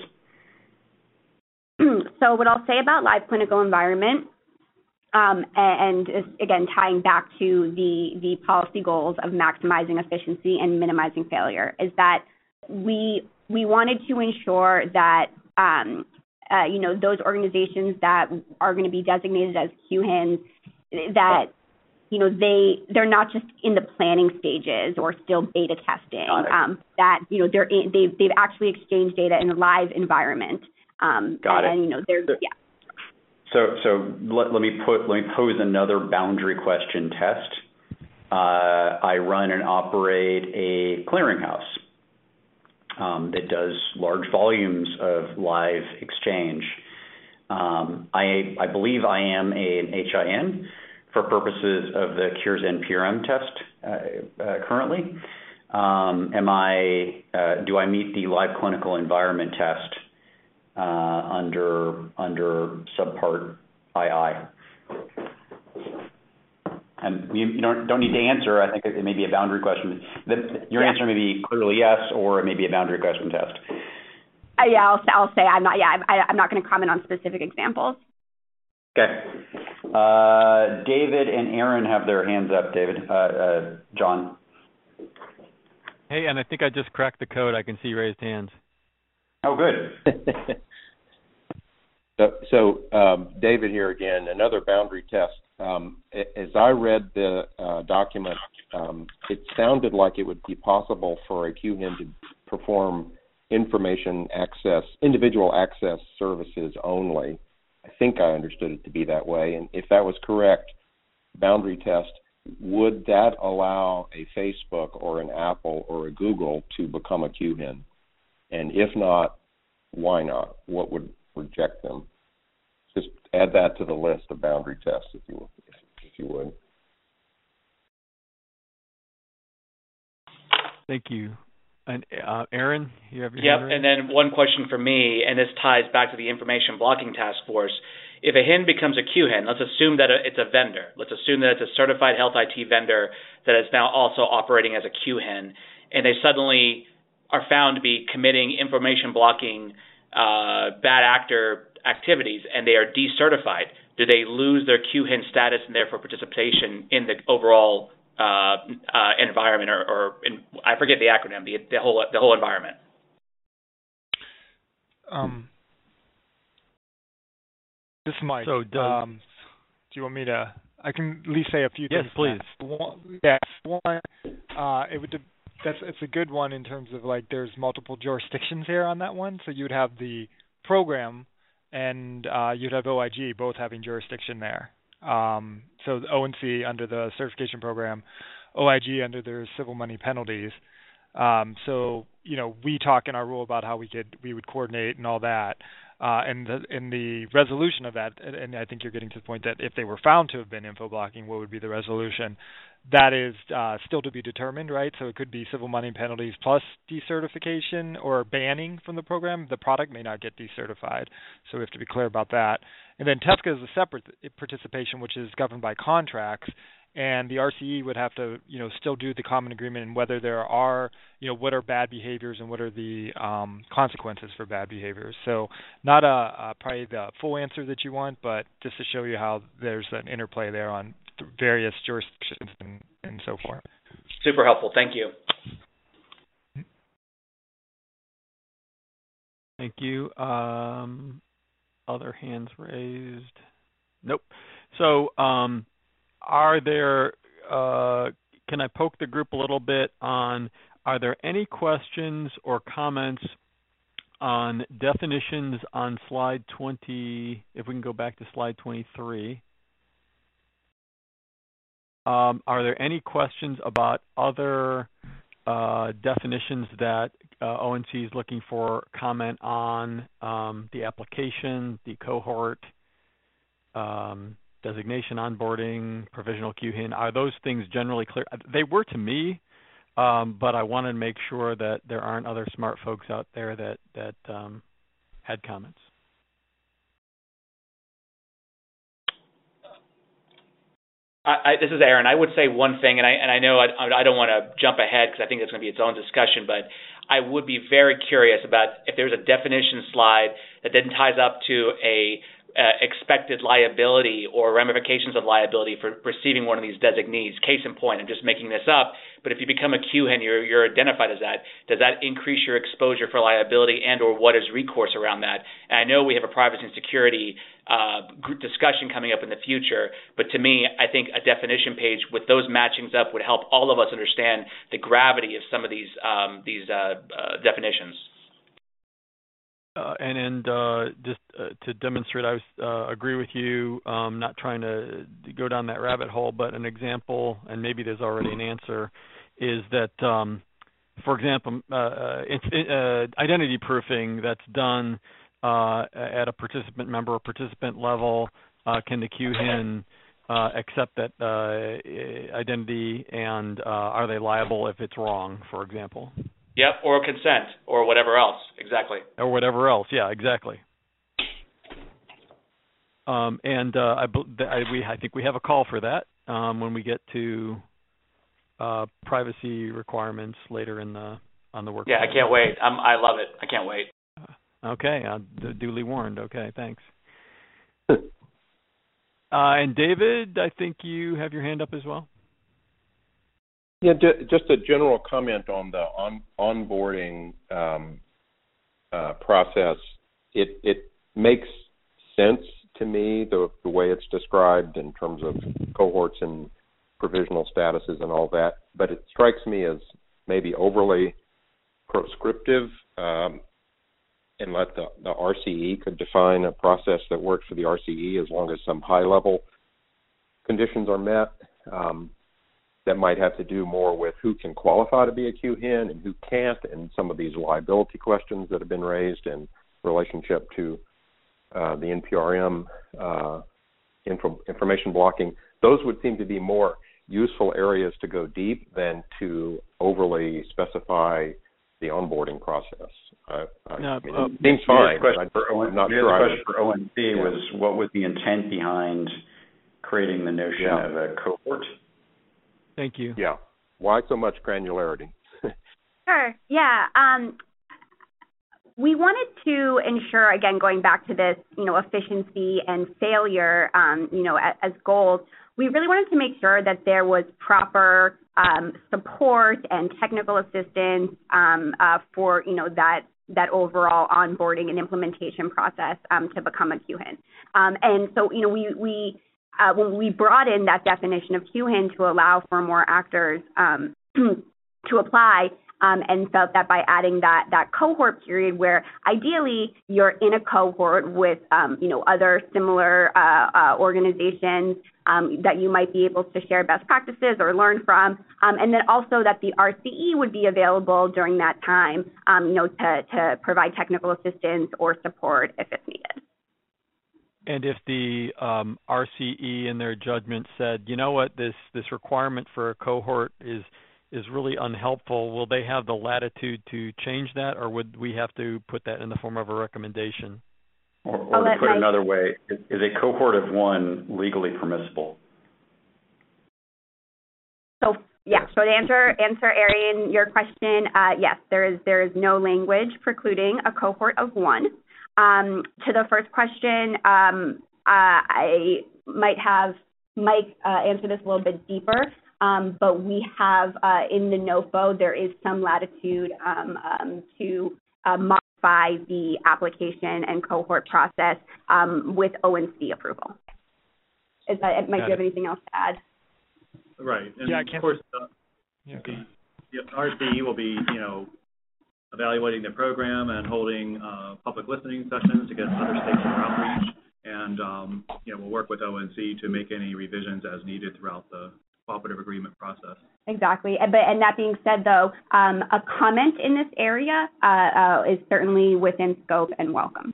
So what I'll say about live clinical environment, and again, tying back to the policy goals of maximizing efficiency and minimizing failure, is that we wanted to ensure that those organizations that are going to be designated as QHINs, that they're not just in the planning stages or still beta testing. That they've actually exchanged data in a live environment. Got it. And yeah. So let me pose another boundary question test. I run and operate a clearinghouse that does large volumes of live exchange. I believe I am an HIN for purposes of the Cures NPRM test currently. Do I meet the live clinical environment test under subpart II? And you don't need to answer. I think it may be a boundary question. Your answer may be clearly yes, or it may be a boundary question test. Yeah, I'll say I'm not. Yeah, I'm not going to comment on specific examples. Okay. David and Aaron have their hands up. David, John. Hey, and I think I just cracked the code. I can see raised hands. Oh, good. So David here again, another boundary test. As I read the document, it sounded like it would be possible for a QHIN to perform individual access services only. I think I understood it to be that way. And if that was correct, boundary test, would that allow a Facebook or an Apple or a Google to become a QHIN? And if not, why not? What would reject them? Just add that to the list of boundary tests, if you would. Thank you. And Aaron, you have your Yep, hand raised? and then one question for me, and this ties back to the Information Blocking Task Force. If a HIN becomes a QHIN, let's assume that it's a vendor. Let's assume that it's a certified health IT vendor that is now also operating as a QHIN, and they suddenly are found to be committing information blocking bad actor activities, and they are decertified. Do they lose their QHIN status and therefore participation in the overall environment, or I forget the acronym, the whole environment? This is Mike. So do you want me to? I can at least say a few things. Yes, please. One, it would it's a good one in terms of like there's multiple jurisdictions here on that one. So you'd have the program and you'd have OIG both having jurisdiction there. So the ONC under the certification program, OIG under their civil money penalties. So we talk in our rule about how we would coordinate and all that. And in the resolution of that, and I think you're getting to the point that if they were found to have been info blocking, what would be the resolution? That is still to be determined, right? So it could be civil money penalties plus decertification or banning from the program. The product may not get decertified, so we have to be clear about that. And then TEFCA is a separate participation, which is governed by contracts. And the RCE would have to, still do the common agreement and whether there are, what are bad behaviors and what are the consequences for bad behaviors. So not probably the full answer that you want, but just to show you how there's an interplay there on various jurisdictions and so forth. Super helpful. Thank you. Thank you. Other hands raised? Nope. So, are there, can I poke the group a little bit on, are there any questions or comments on definitions on slide 20, if we can go back to slide 23? Are there any questions about other definitions that ONC is looking for comment on, the application, the cohort, designation, onboarding, provisional QHIN? Are those things generally clear? They were to me, but I want to make sure that there aren't other smart folks out there that had comments. This is Aaron. I would say one thing, and I know I don't want to jump ahead because I think it's going to be its own discussion, but I would be very curious about if there's a definition slide that then ties up to a expected liability or ramifications of liability for receiving one of these designees. Case in point, I'm just making this up, but if you become a QHIN, you're identified as that. Does that increase your exposure for liability and or what is recourse around that? And I know we have a privacy and security discussion coming up in the future, but to me, I think a definition page with those matchings up would help all of us understand the gravity of some of these definitions. Just to demonstrate, I agree with you. Not trying to go down that rabbit hole, but an example, and maybe there's already an answer, is that, for example, identity proofing that's done at a participant member or participant level. Can the QHIN accept that identity, and are they liable if it's wrong, for example? Yep, or consent, or whatever else. Exactly. Or whatever else. Yeah, exactly. I think we have a call for that when we get to privacy requirements later on the work. Yeah, I can't wait. I love it. I can't wait. Okay, duly warned. Okay, thanks. And David, I think you have your hand up as well. Yeah, just a general comment on the onboarding process. It makes sense to me, the way it's described in terms of cohorts and provisional statuses and all that, but it strikes me as maybe overly prescriptive, and let the RCE could define a process that works for the RCE as long as some high-level conditions are met. That might have to do more with who can qualify to be a QHIN and who can't, and some of these liability questions that have been raised in relationship to the NPRM information blocking. Those would seem to be more useful areas to go deep than to overly specify the onboarding process. It seems fine. I'm not sure. The question for ONC was, what was the intent behind creating the notion of a cohort? Thank you. Yeah. Why so much granularity? Sure. Yeah. We wanted to ensure, again, going back to this, efficiency and failure, as goals. We really wanted to make sure that there was proper support and technical assistance for, that overall onboarding and implementation process to become a QHIN. And so, when we brought in that definition of QHIN to allow for more actors to apply, and felt that by adding that cohort period, where ideally you're in a cohort with other similar organizations that you might be able to share best practices or learn from, and then also that the RCE would be available during that time, to provide technical assistance or support if it's needed. And if the RCE in their judgment said, you know what, this requirement for a cohort is really unhelpful, will they have the latitude to change that, or would we have to put that in the form of a recommendation? Or to put it another way, is a cohort of one legally permissible? So to answer Arian, your question, yes, there is no language precluding a cohort of one. To the first question, I might have Mike answer this a little bit deeper, but we have in the NOFO, there is some latitude to modify the application and cohort process with ONC approval. Mike, do you have anything else to add? Right. And of course, the RCE will be, evaluating the program and holding public listening sessions to get other stakeholder outreach. And, we'll work with ONC to make any revisions as needed throughout the cooperative agreement process. Exactly. And that being said, though, a comment in this area is certainly within scope and welcome.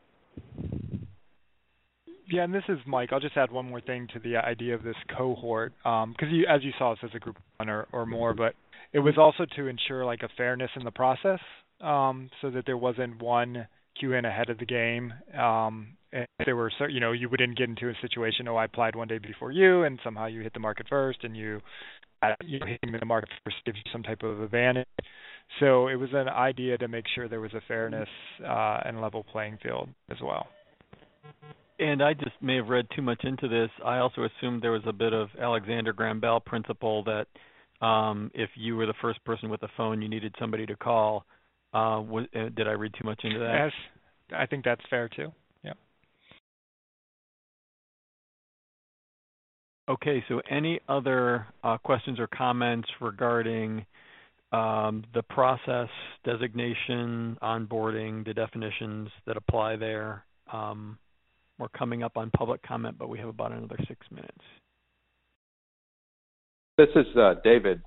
Yeah, and this is Mike. I'll just add one more thing to the idea of this cohort, because as you saw, this as a group of one or more, but it was also to ensure a fairness in the process, so that there wasn't one QHIN ahead of the game. And there were, you wouldn't get into a situation, I applied one day before you, and somehow you hit the market first, and you hitting the market first gives you some type of advantage. So it was an idea to make sure there was a fairness and level playing field as well. And I just may have read too much into this. I also assumed there was a bit of Alexander Graham Bell principle that if you were the first person with the phone, you needed somebody to call. Did I read too much into that? Yes, I think that's fair too. Yeah. Okay, so any other questions or comments regarding the process, designation, onboarding, the definitions that apply there? We're coming up on public comment, but we have about another 6 minutes. This is David.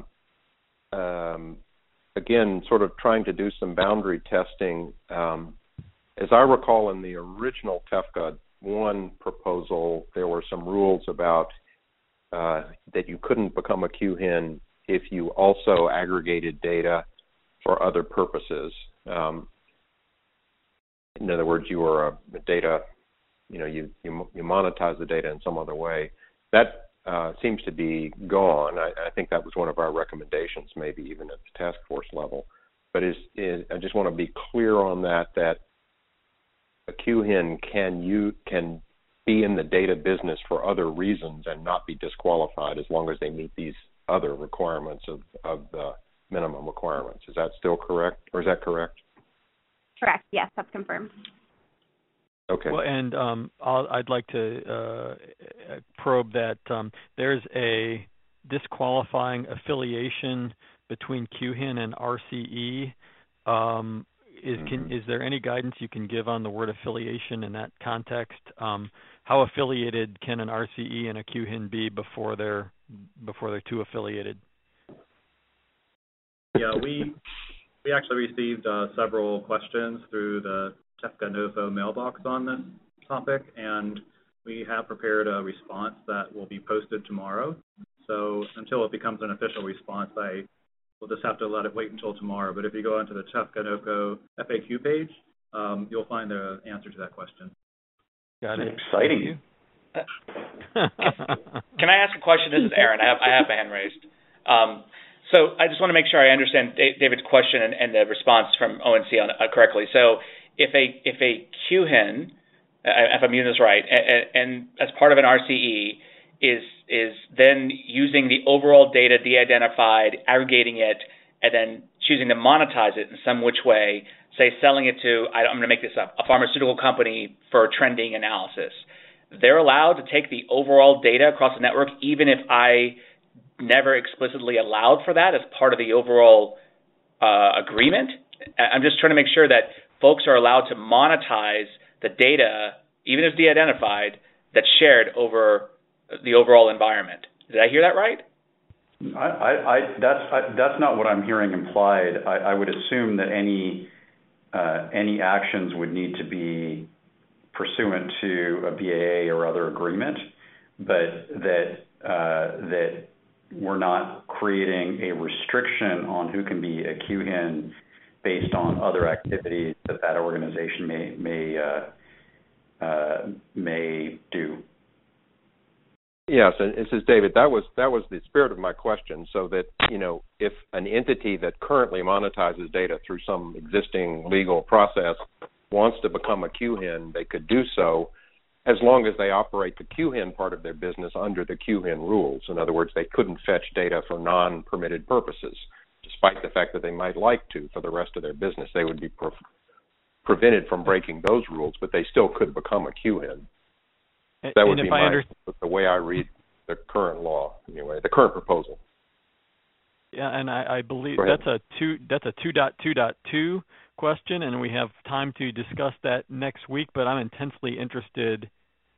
Again, sort of trying to do some boundary testing. As I recall, in the original TEFCA 1 proposal, there were some rules about that you couldn't become a QHIN if you also aggregated data for other purposes. In other words, you were a data, you monetize the data in some other way. That seems to be gone. I think that was one of our recommendations, maybe even at the task force level. But I just want to be clear on that a QHIN can be in the data business for other reasons and not be disqualified as long as they meet these other requirements of the minimum requirements. Is that still correct, or is that correct? Correct. Yes, that's confirmed. Okay. Well, and I'd like to probe that there's a disqualifying affiliation between QHIN and RCE. Is there any guidance you can give on the word affiliation in that context? How affiliated can an RCE and a QHIN be before they're too affiliated? Yeah, we actually received several questions through the TEFCA NOFO mailbox on this topic, and we have prepared a response that will be posted tomorrow. So until it becomes an official response, we'll just have to let it wait until tomorrow. But if you go onto the TEFCA NOFO FAQ page, you'll find the answer to that question. Got it. Exciting. Can I ask a question? This is Aaron. I have my hand raised. So I just want to make sure I understand David's question and the response from ONC correctly. So if a QHIN, if I'm using this right, and as part of an RCE is then using the overall data de-identified, aggregating it, and then choosing to monetize it in some which way, say selling it to, I'm going to make this up, a pharmaceutical company for trending analysis, they're allowed to take the overall data across the network even if I never explicitly allowed for that as part of the overall agreement. I'm just trying to make sure that folks are allowed to monetize the data, even if de-identified, that's shared over the overall environment. Did I hear that right? That's not what I'm hearing implied. I would assume that any actions would need to be pursuant to a BAA or other agreement, but that we're not creating a restriction on who can be a QHIN based on other activities that organization may do. Yes, and this is David. That was the spirit of my question. So that, if an entity that currently monetizes data through some existing legal process wants to become a QHIN, they could do so as long as they operate the QHIN part of their business under the QHIN rules. In other words, they couldn't fetch data for non-permitted purposes, despite the fact that they might like to for the rest of their business. They would be prevented from breaking those rules, but they still could become a QHIN. That would be the way I read the current law, anyway, the current proposal. Yeah, and I believe that's a 2.2.2 question, and we have time to discuss that next week, but I'm intensely interested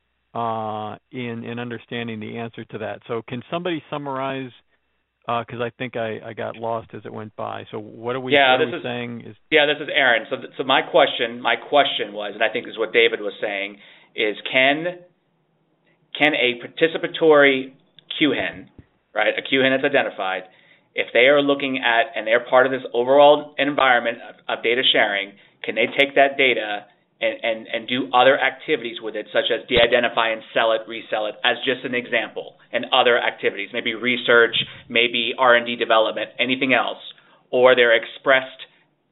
in understanding the answer to that. So can somebody summarize, because I think I got lost as it went by. So what are we saying? Yeah, this is Aaron. So my question was, and I think this is what David was saying, is can a participatory QHIN, right, a QHIN that's identified, if they are looking at and they're part of this overall environment of data sharing, can they take that data and do other activities with it, such as de-identify and sell it, resell it, as just an example, and other activities, maybe research, maybe R&D development, anything else, or they're expressed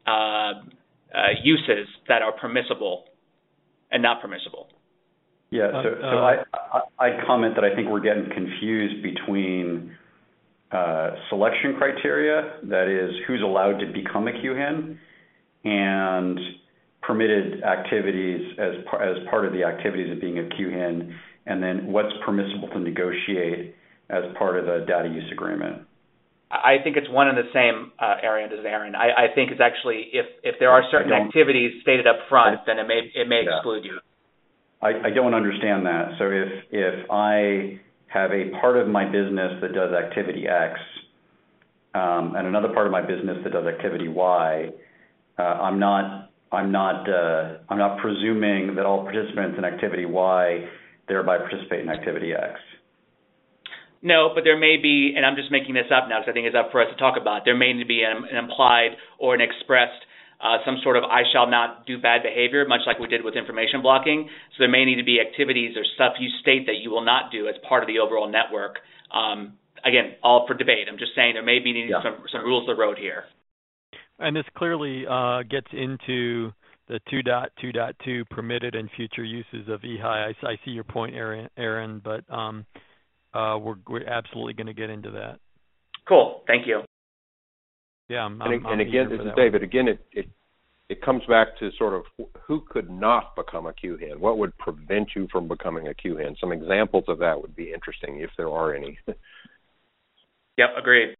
uses that are permissible and not permissible? Yeah, so I'd comment that I think we're getting confused between selection criteria, that is, who's allowed to become a QHIN, and permitted activities as part of the activities of being a QHIN, and then what's permissible to negotiate as part of the data use agreement. I think it's one and the same, Aaron. I think it's actually, if there are certain activities stated up front, then it may exclude you. I don't understand that. So if I have a part of my business that does activity X, and another part of my business that does activity Y, I'm not presuming that all participants in activity Y thereby participate in activity X. No, but there may be, and I'm just making this up now because I think it's up for us to talk about, there may be an implied or an expressed some sort of I shall not do bad behavior, much like we did with information blocking. So there may need to be activities or stuff you state that you will not do as part of the overall network. Again, all for debate. I'm just saying there may be some rules of the road here. And this clearly gets into the 2.2.2 permitted and future uses of EHI. I see your point, Aaron, but we're absolutely going to get into that. Cool. Thank you. Yeah, and again, this is David. Again, it comes back to sort of who could not become a QHIN. What would prevent you from becoming a QHIN? Some examples of that would be interesting if there are any. Yep, agreed.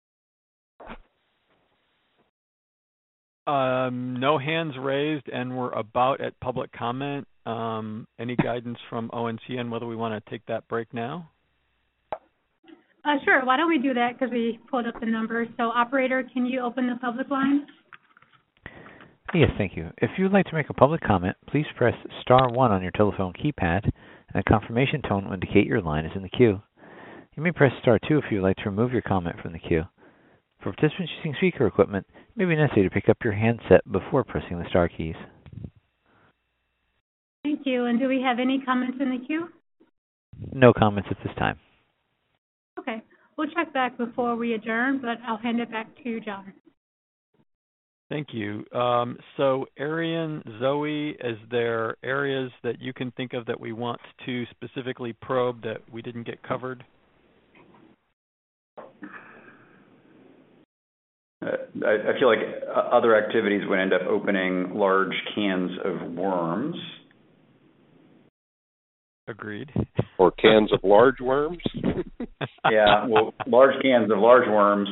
No hands raised, and we're about at public comment. Any guidance from ONC on whether we want to take that break now? Sure. Why don't we do that, because we pulled up the numbers. So, operator, can you open the public line? Yes, thank you. If you would like to make a public comment, please press *1 on your telephone keypad, and a confirmation tone will indicate your line is in the queue. You may press *2 if you would like to remove your comment from the queue. For participants using speaker equipment, it may be necessary to pick up your handset before pressing the star keys. Thank you. And do we have any comments in the queue? No comments at this time. Okay. We'll check back before we adjourn, but I'll hand it back to John. Thank you. So, Arian, Zoe, is there areas that you can think of that we want to specifically probe that we didn't get covered? I feel like other activities would end up opening large cans of worms. Agreed. Or cans of large worms? Yeah, well, large cans of large worms.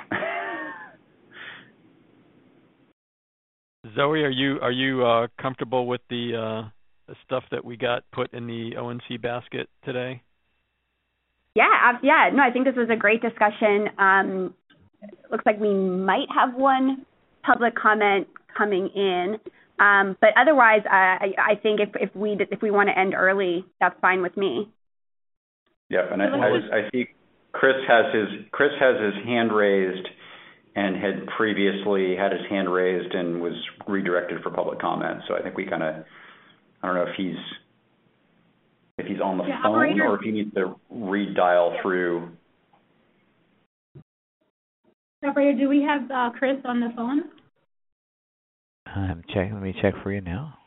Zoe, are you comfortable with the stuff that we got put in the ONC basket today? Yeah. No, I think this was a great discussion. Looks like we might have one public comment coming in, but otherwise, I think if we want to end early, that's fine with me. Yeah, and I see Chris has his hand raised, and had previously had his hand raised and was redirected for public comment. So I think we kind of, I don't know if he's on the phone operator, or if he needs to redial through. Operator, do we have Chris on the phone? Let me check for you now.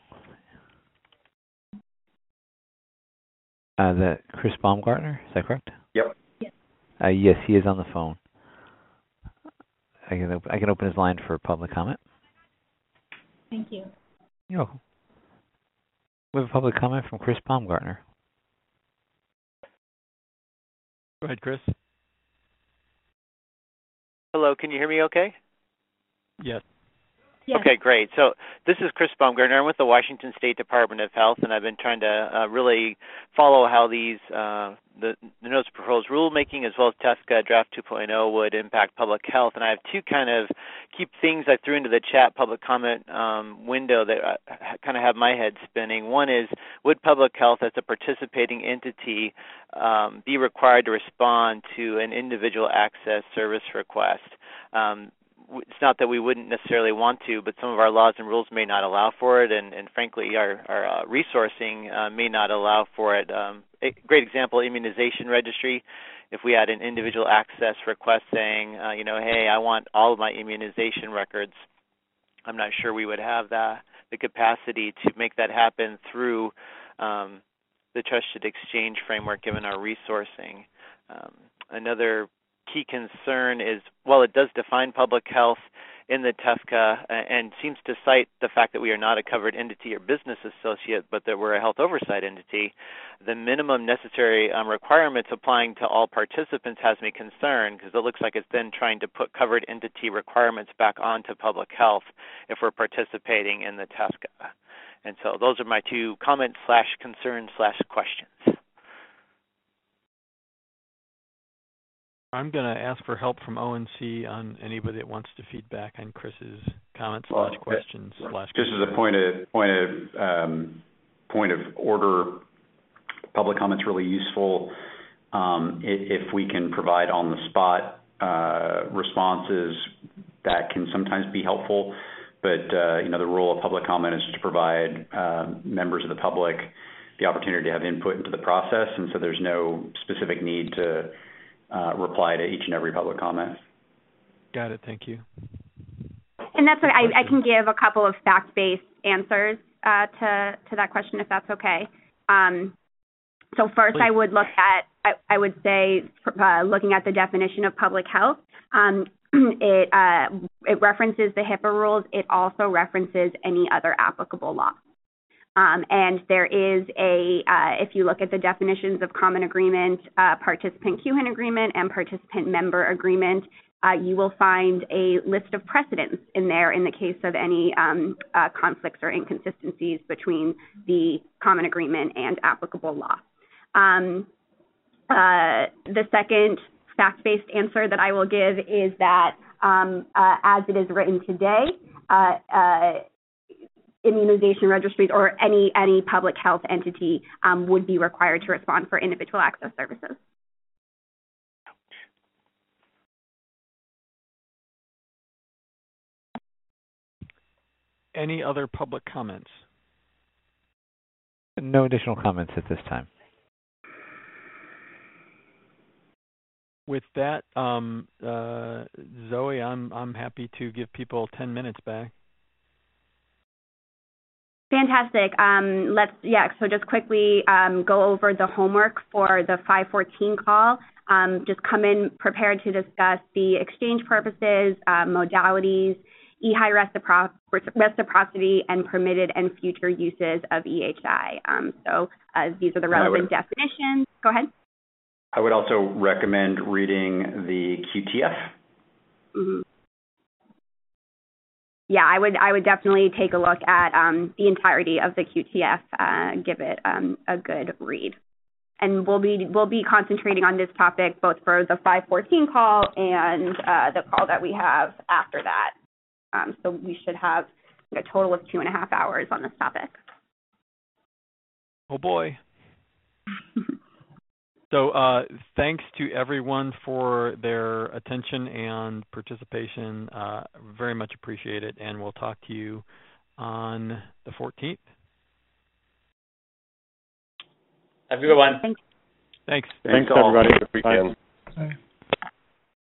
The Chris Baumgartner, is that correct? Yep. Yes, he is on the phone. I can open his line for public comment. Thank you. You're welcome. We have a public comment from Chris Baumgartner. Go ahead, Chris. Hello, can you hear me okay? Yes. Okay, great. So this is Chris Baumgartner. I'm with the Washington State Department of Health, and I've been trying to really follow how these the notice of proposed rulemaking as well as TSCA Draft 2.0 would impact public health. And I have two kind of key things I threw into the chat public comment window that kind of have my head spinning. One is, would public health as a participating entity be required to respond to an individual access service request? It's not that we wouldn't necessarily want to, but some of our laws and rules may not allow for it, and frankly, our resourcing may not allow for it. A great example, immunization registry. If we had an individual access request saying, hey, I want all of my immunization records, I'm not sure we would have the capacity to make that happen through the Trusted Exchange framework, given our resourcing. Another key concern is, while it does define public health in the TSCA and seems to cite the fact that we are not a covered entity or business associate, but that we're a health oversight entity, the minimum necessary requirements applying to all participants has me concerned, because it looks like it's then trying to put covered entity requirements back onto public health if we're participating in the TSCA. And so those are my two comments/concerns/questions. I'm going to ask for help from ONC on anybody that wants to feedback on Chris's comments/questions. Just as a point of order, public comment's really useful if we can provide on the spot responses. That can sometimes be helpful, but the role of public comment is to provide members of the public the opportunity to have input into the process, and so there's no specific need to reply to each and every public comment. Got it. Thank you. And that's what I can give a couple of fact-based answers to that question, if that's okay. So first, please. I would say looking at the definition of public health, it references the HIPAA rules. It also references any other applicable law. And there is if you look at the definitions of common agreement, participant QHIN agreement, and participant member agreement, you will find a list of precedents in there in the case of any conflicts or inconsistencies between the common agreement and applicable law. The second fact-based answer that I will give is that as it is written today, immunization registries or any public health entity would be required to respond for individual access services. Any other public comments? No additional comments at this time. With that, Zoe, I'm happy to give people 10 minutes back. Fantastic. So just quickly go over the homework for the 514 call. Just come in prepared to discuss the exchange purposes, modalities, EHI reciprocity, and permitted and future uses of EHI. So these are the relevant definitions. Go ahead. I would also recommend reading the QTF. Mm-hmm. Yeah, I would definitely take a look at the entirety of the QTF, give it a good read. And we'll be concentrating on this topic both for the 514 call and the call that we have after that. So we should have a total of 2.5 hours on this topic. Oh boy. So thanks to everyone for their attention and participation. Very much appreciate it, and we'll talk to you on the 14th. Have a good one. Thanks. Thanks everybody. Bye.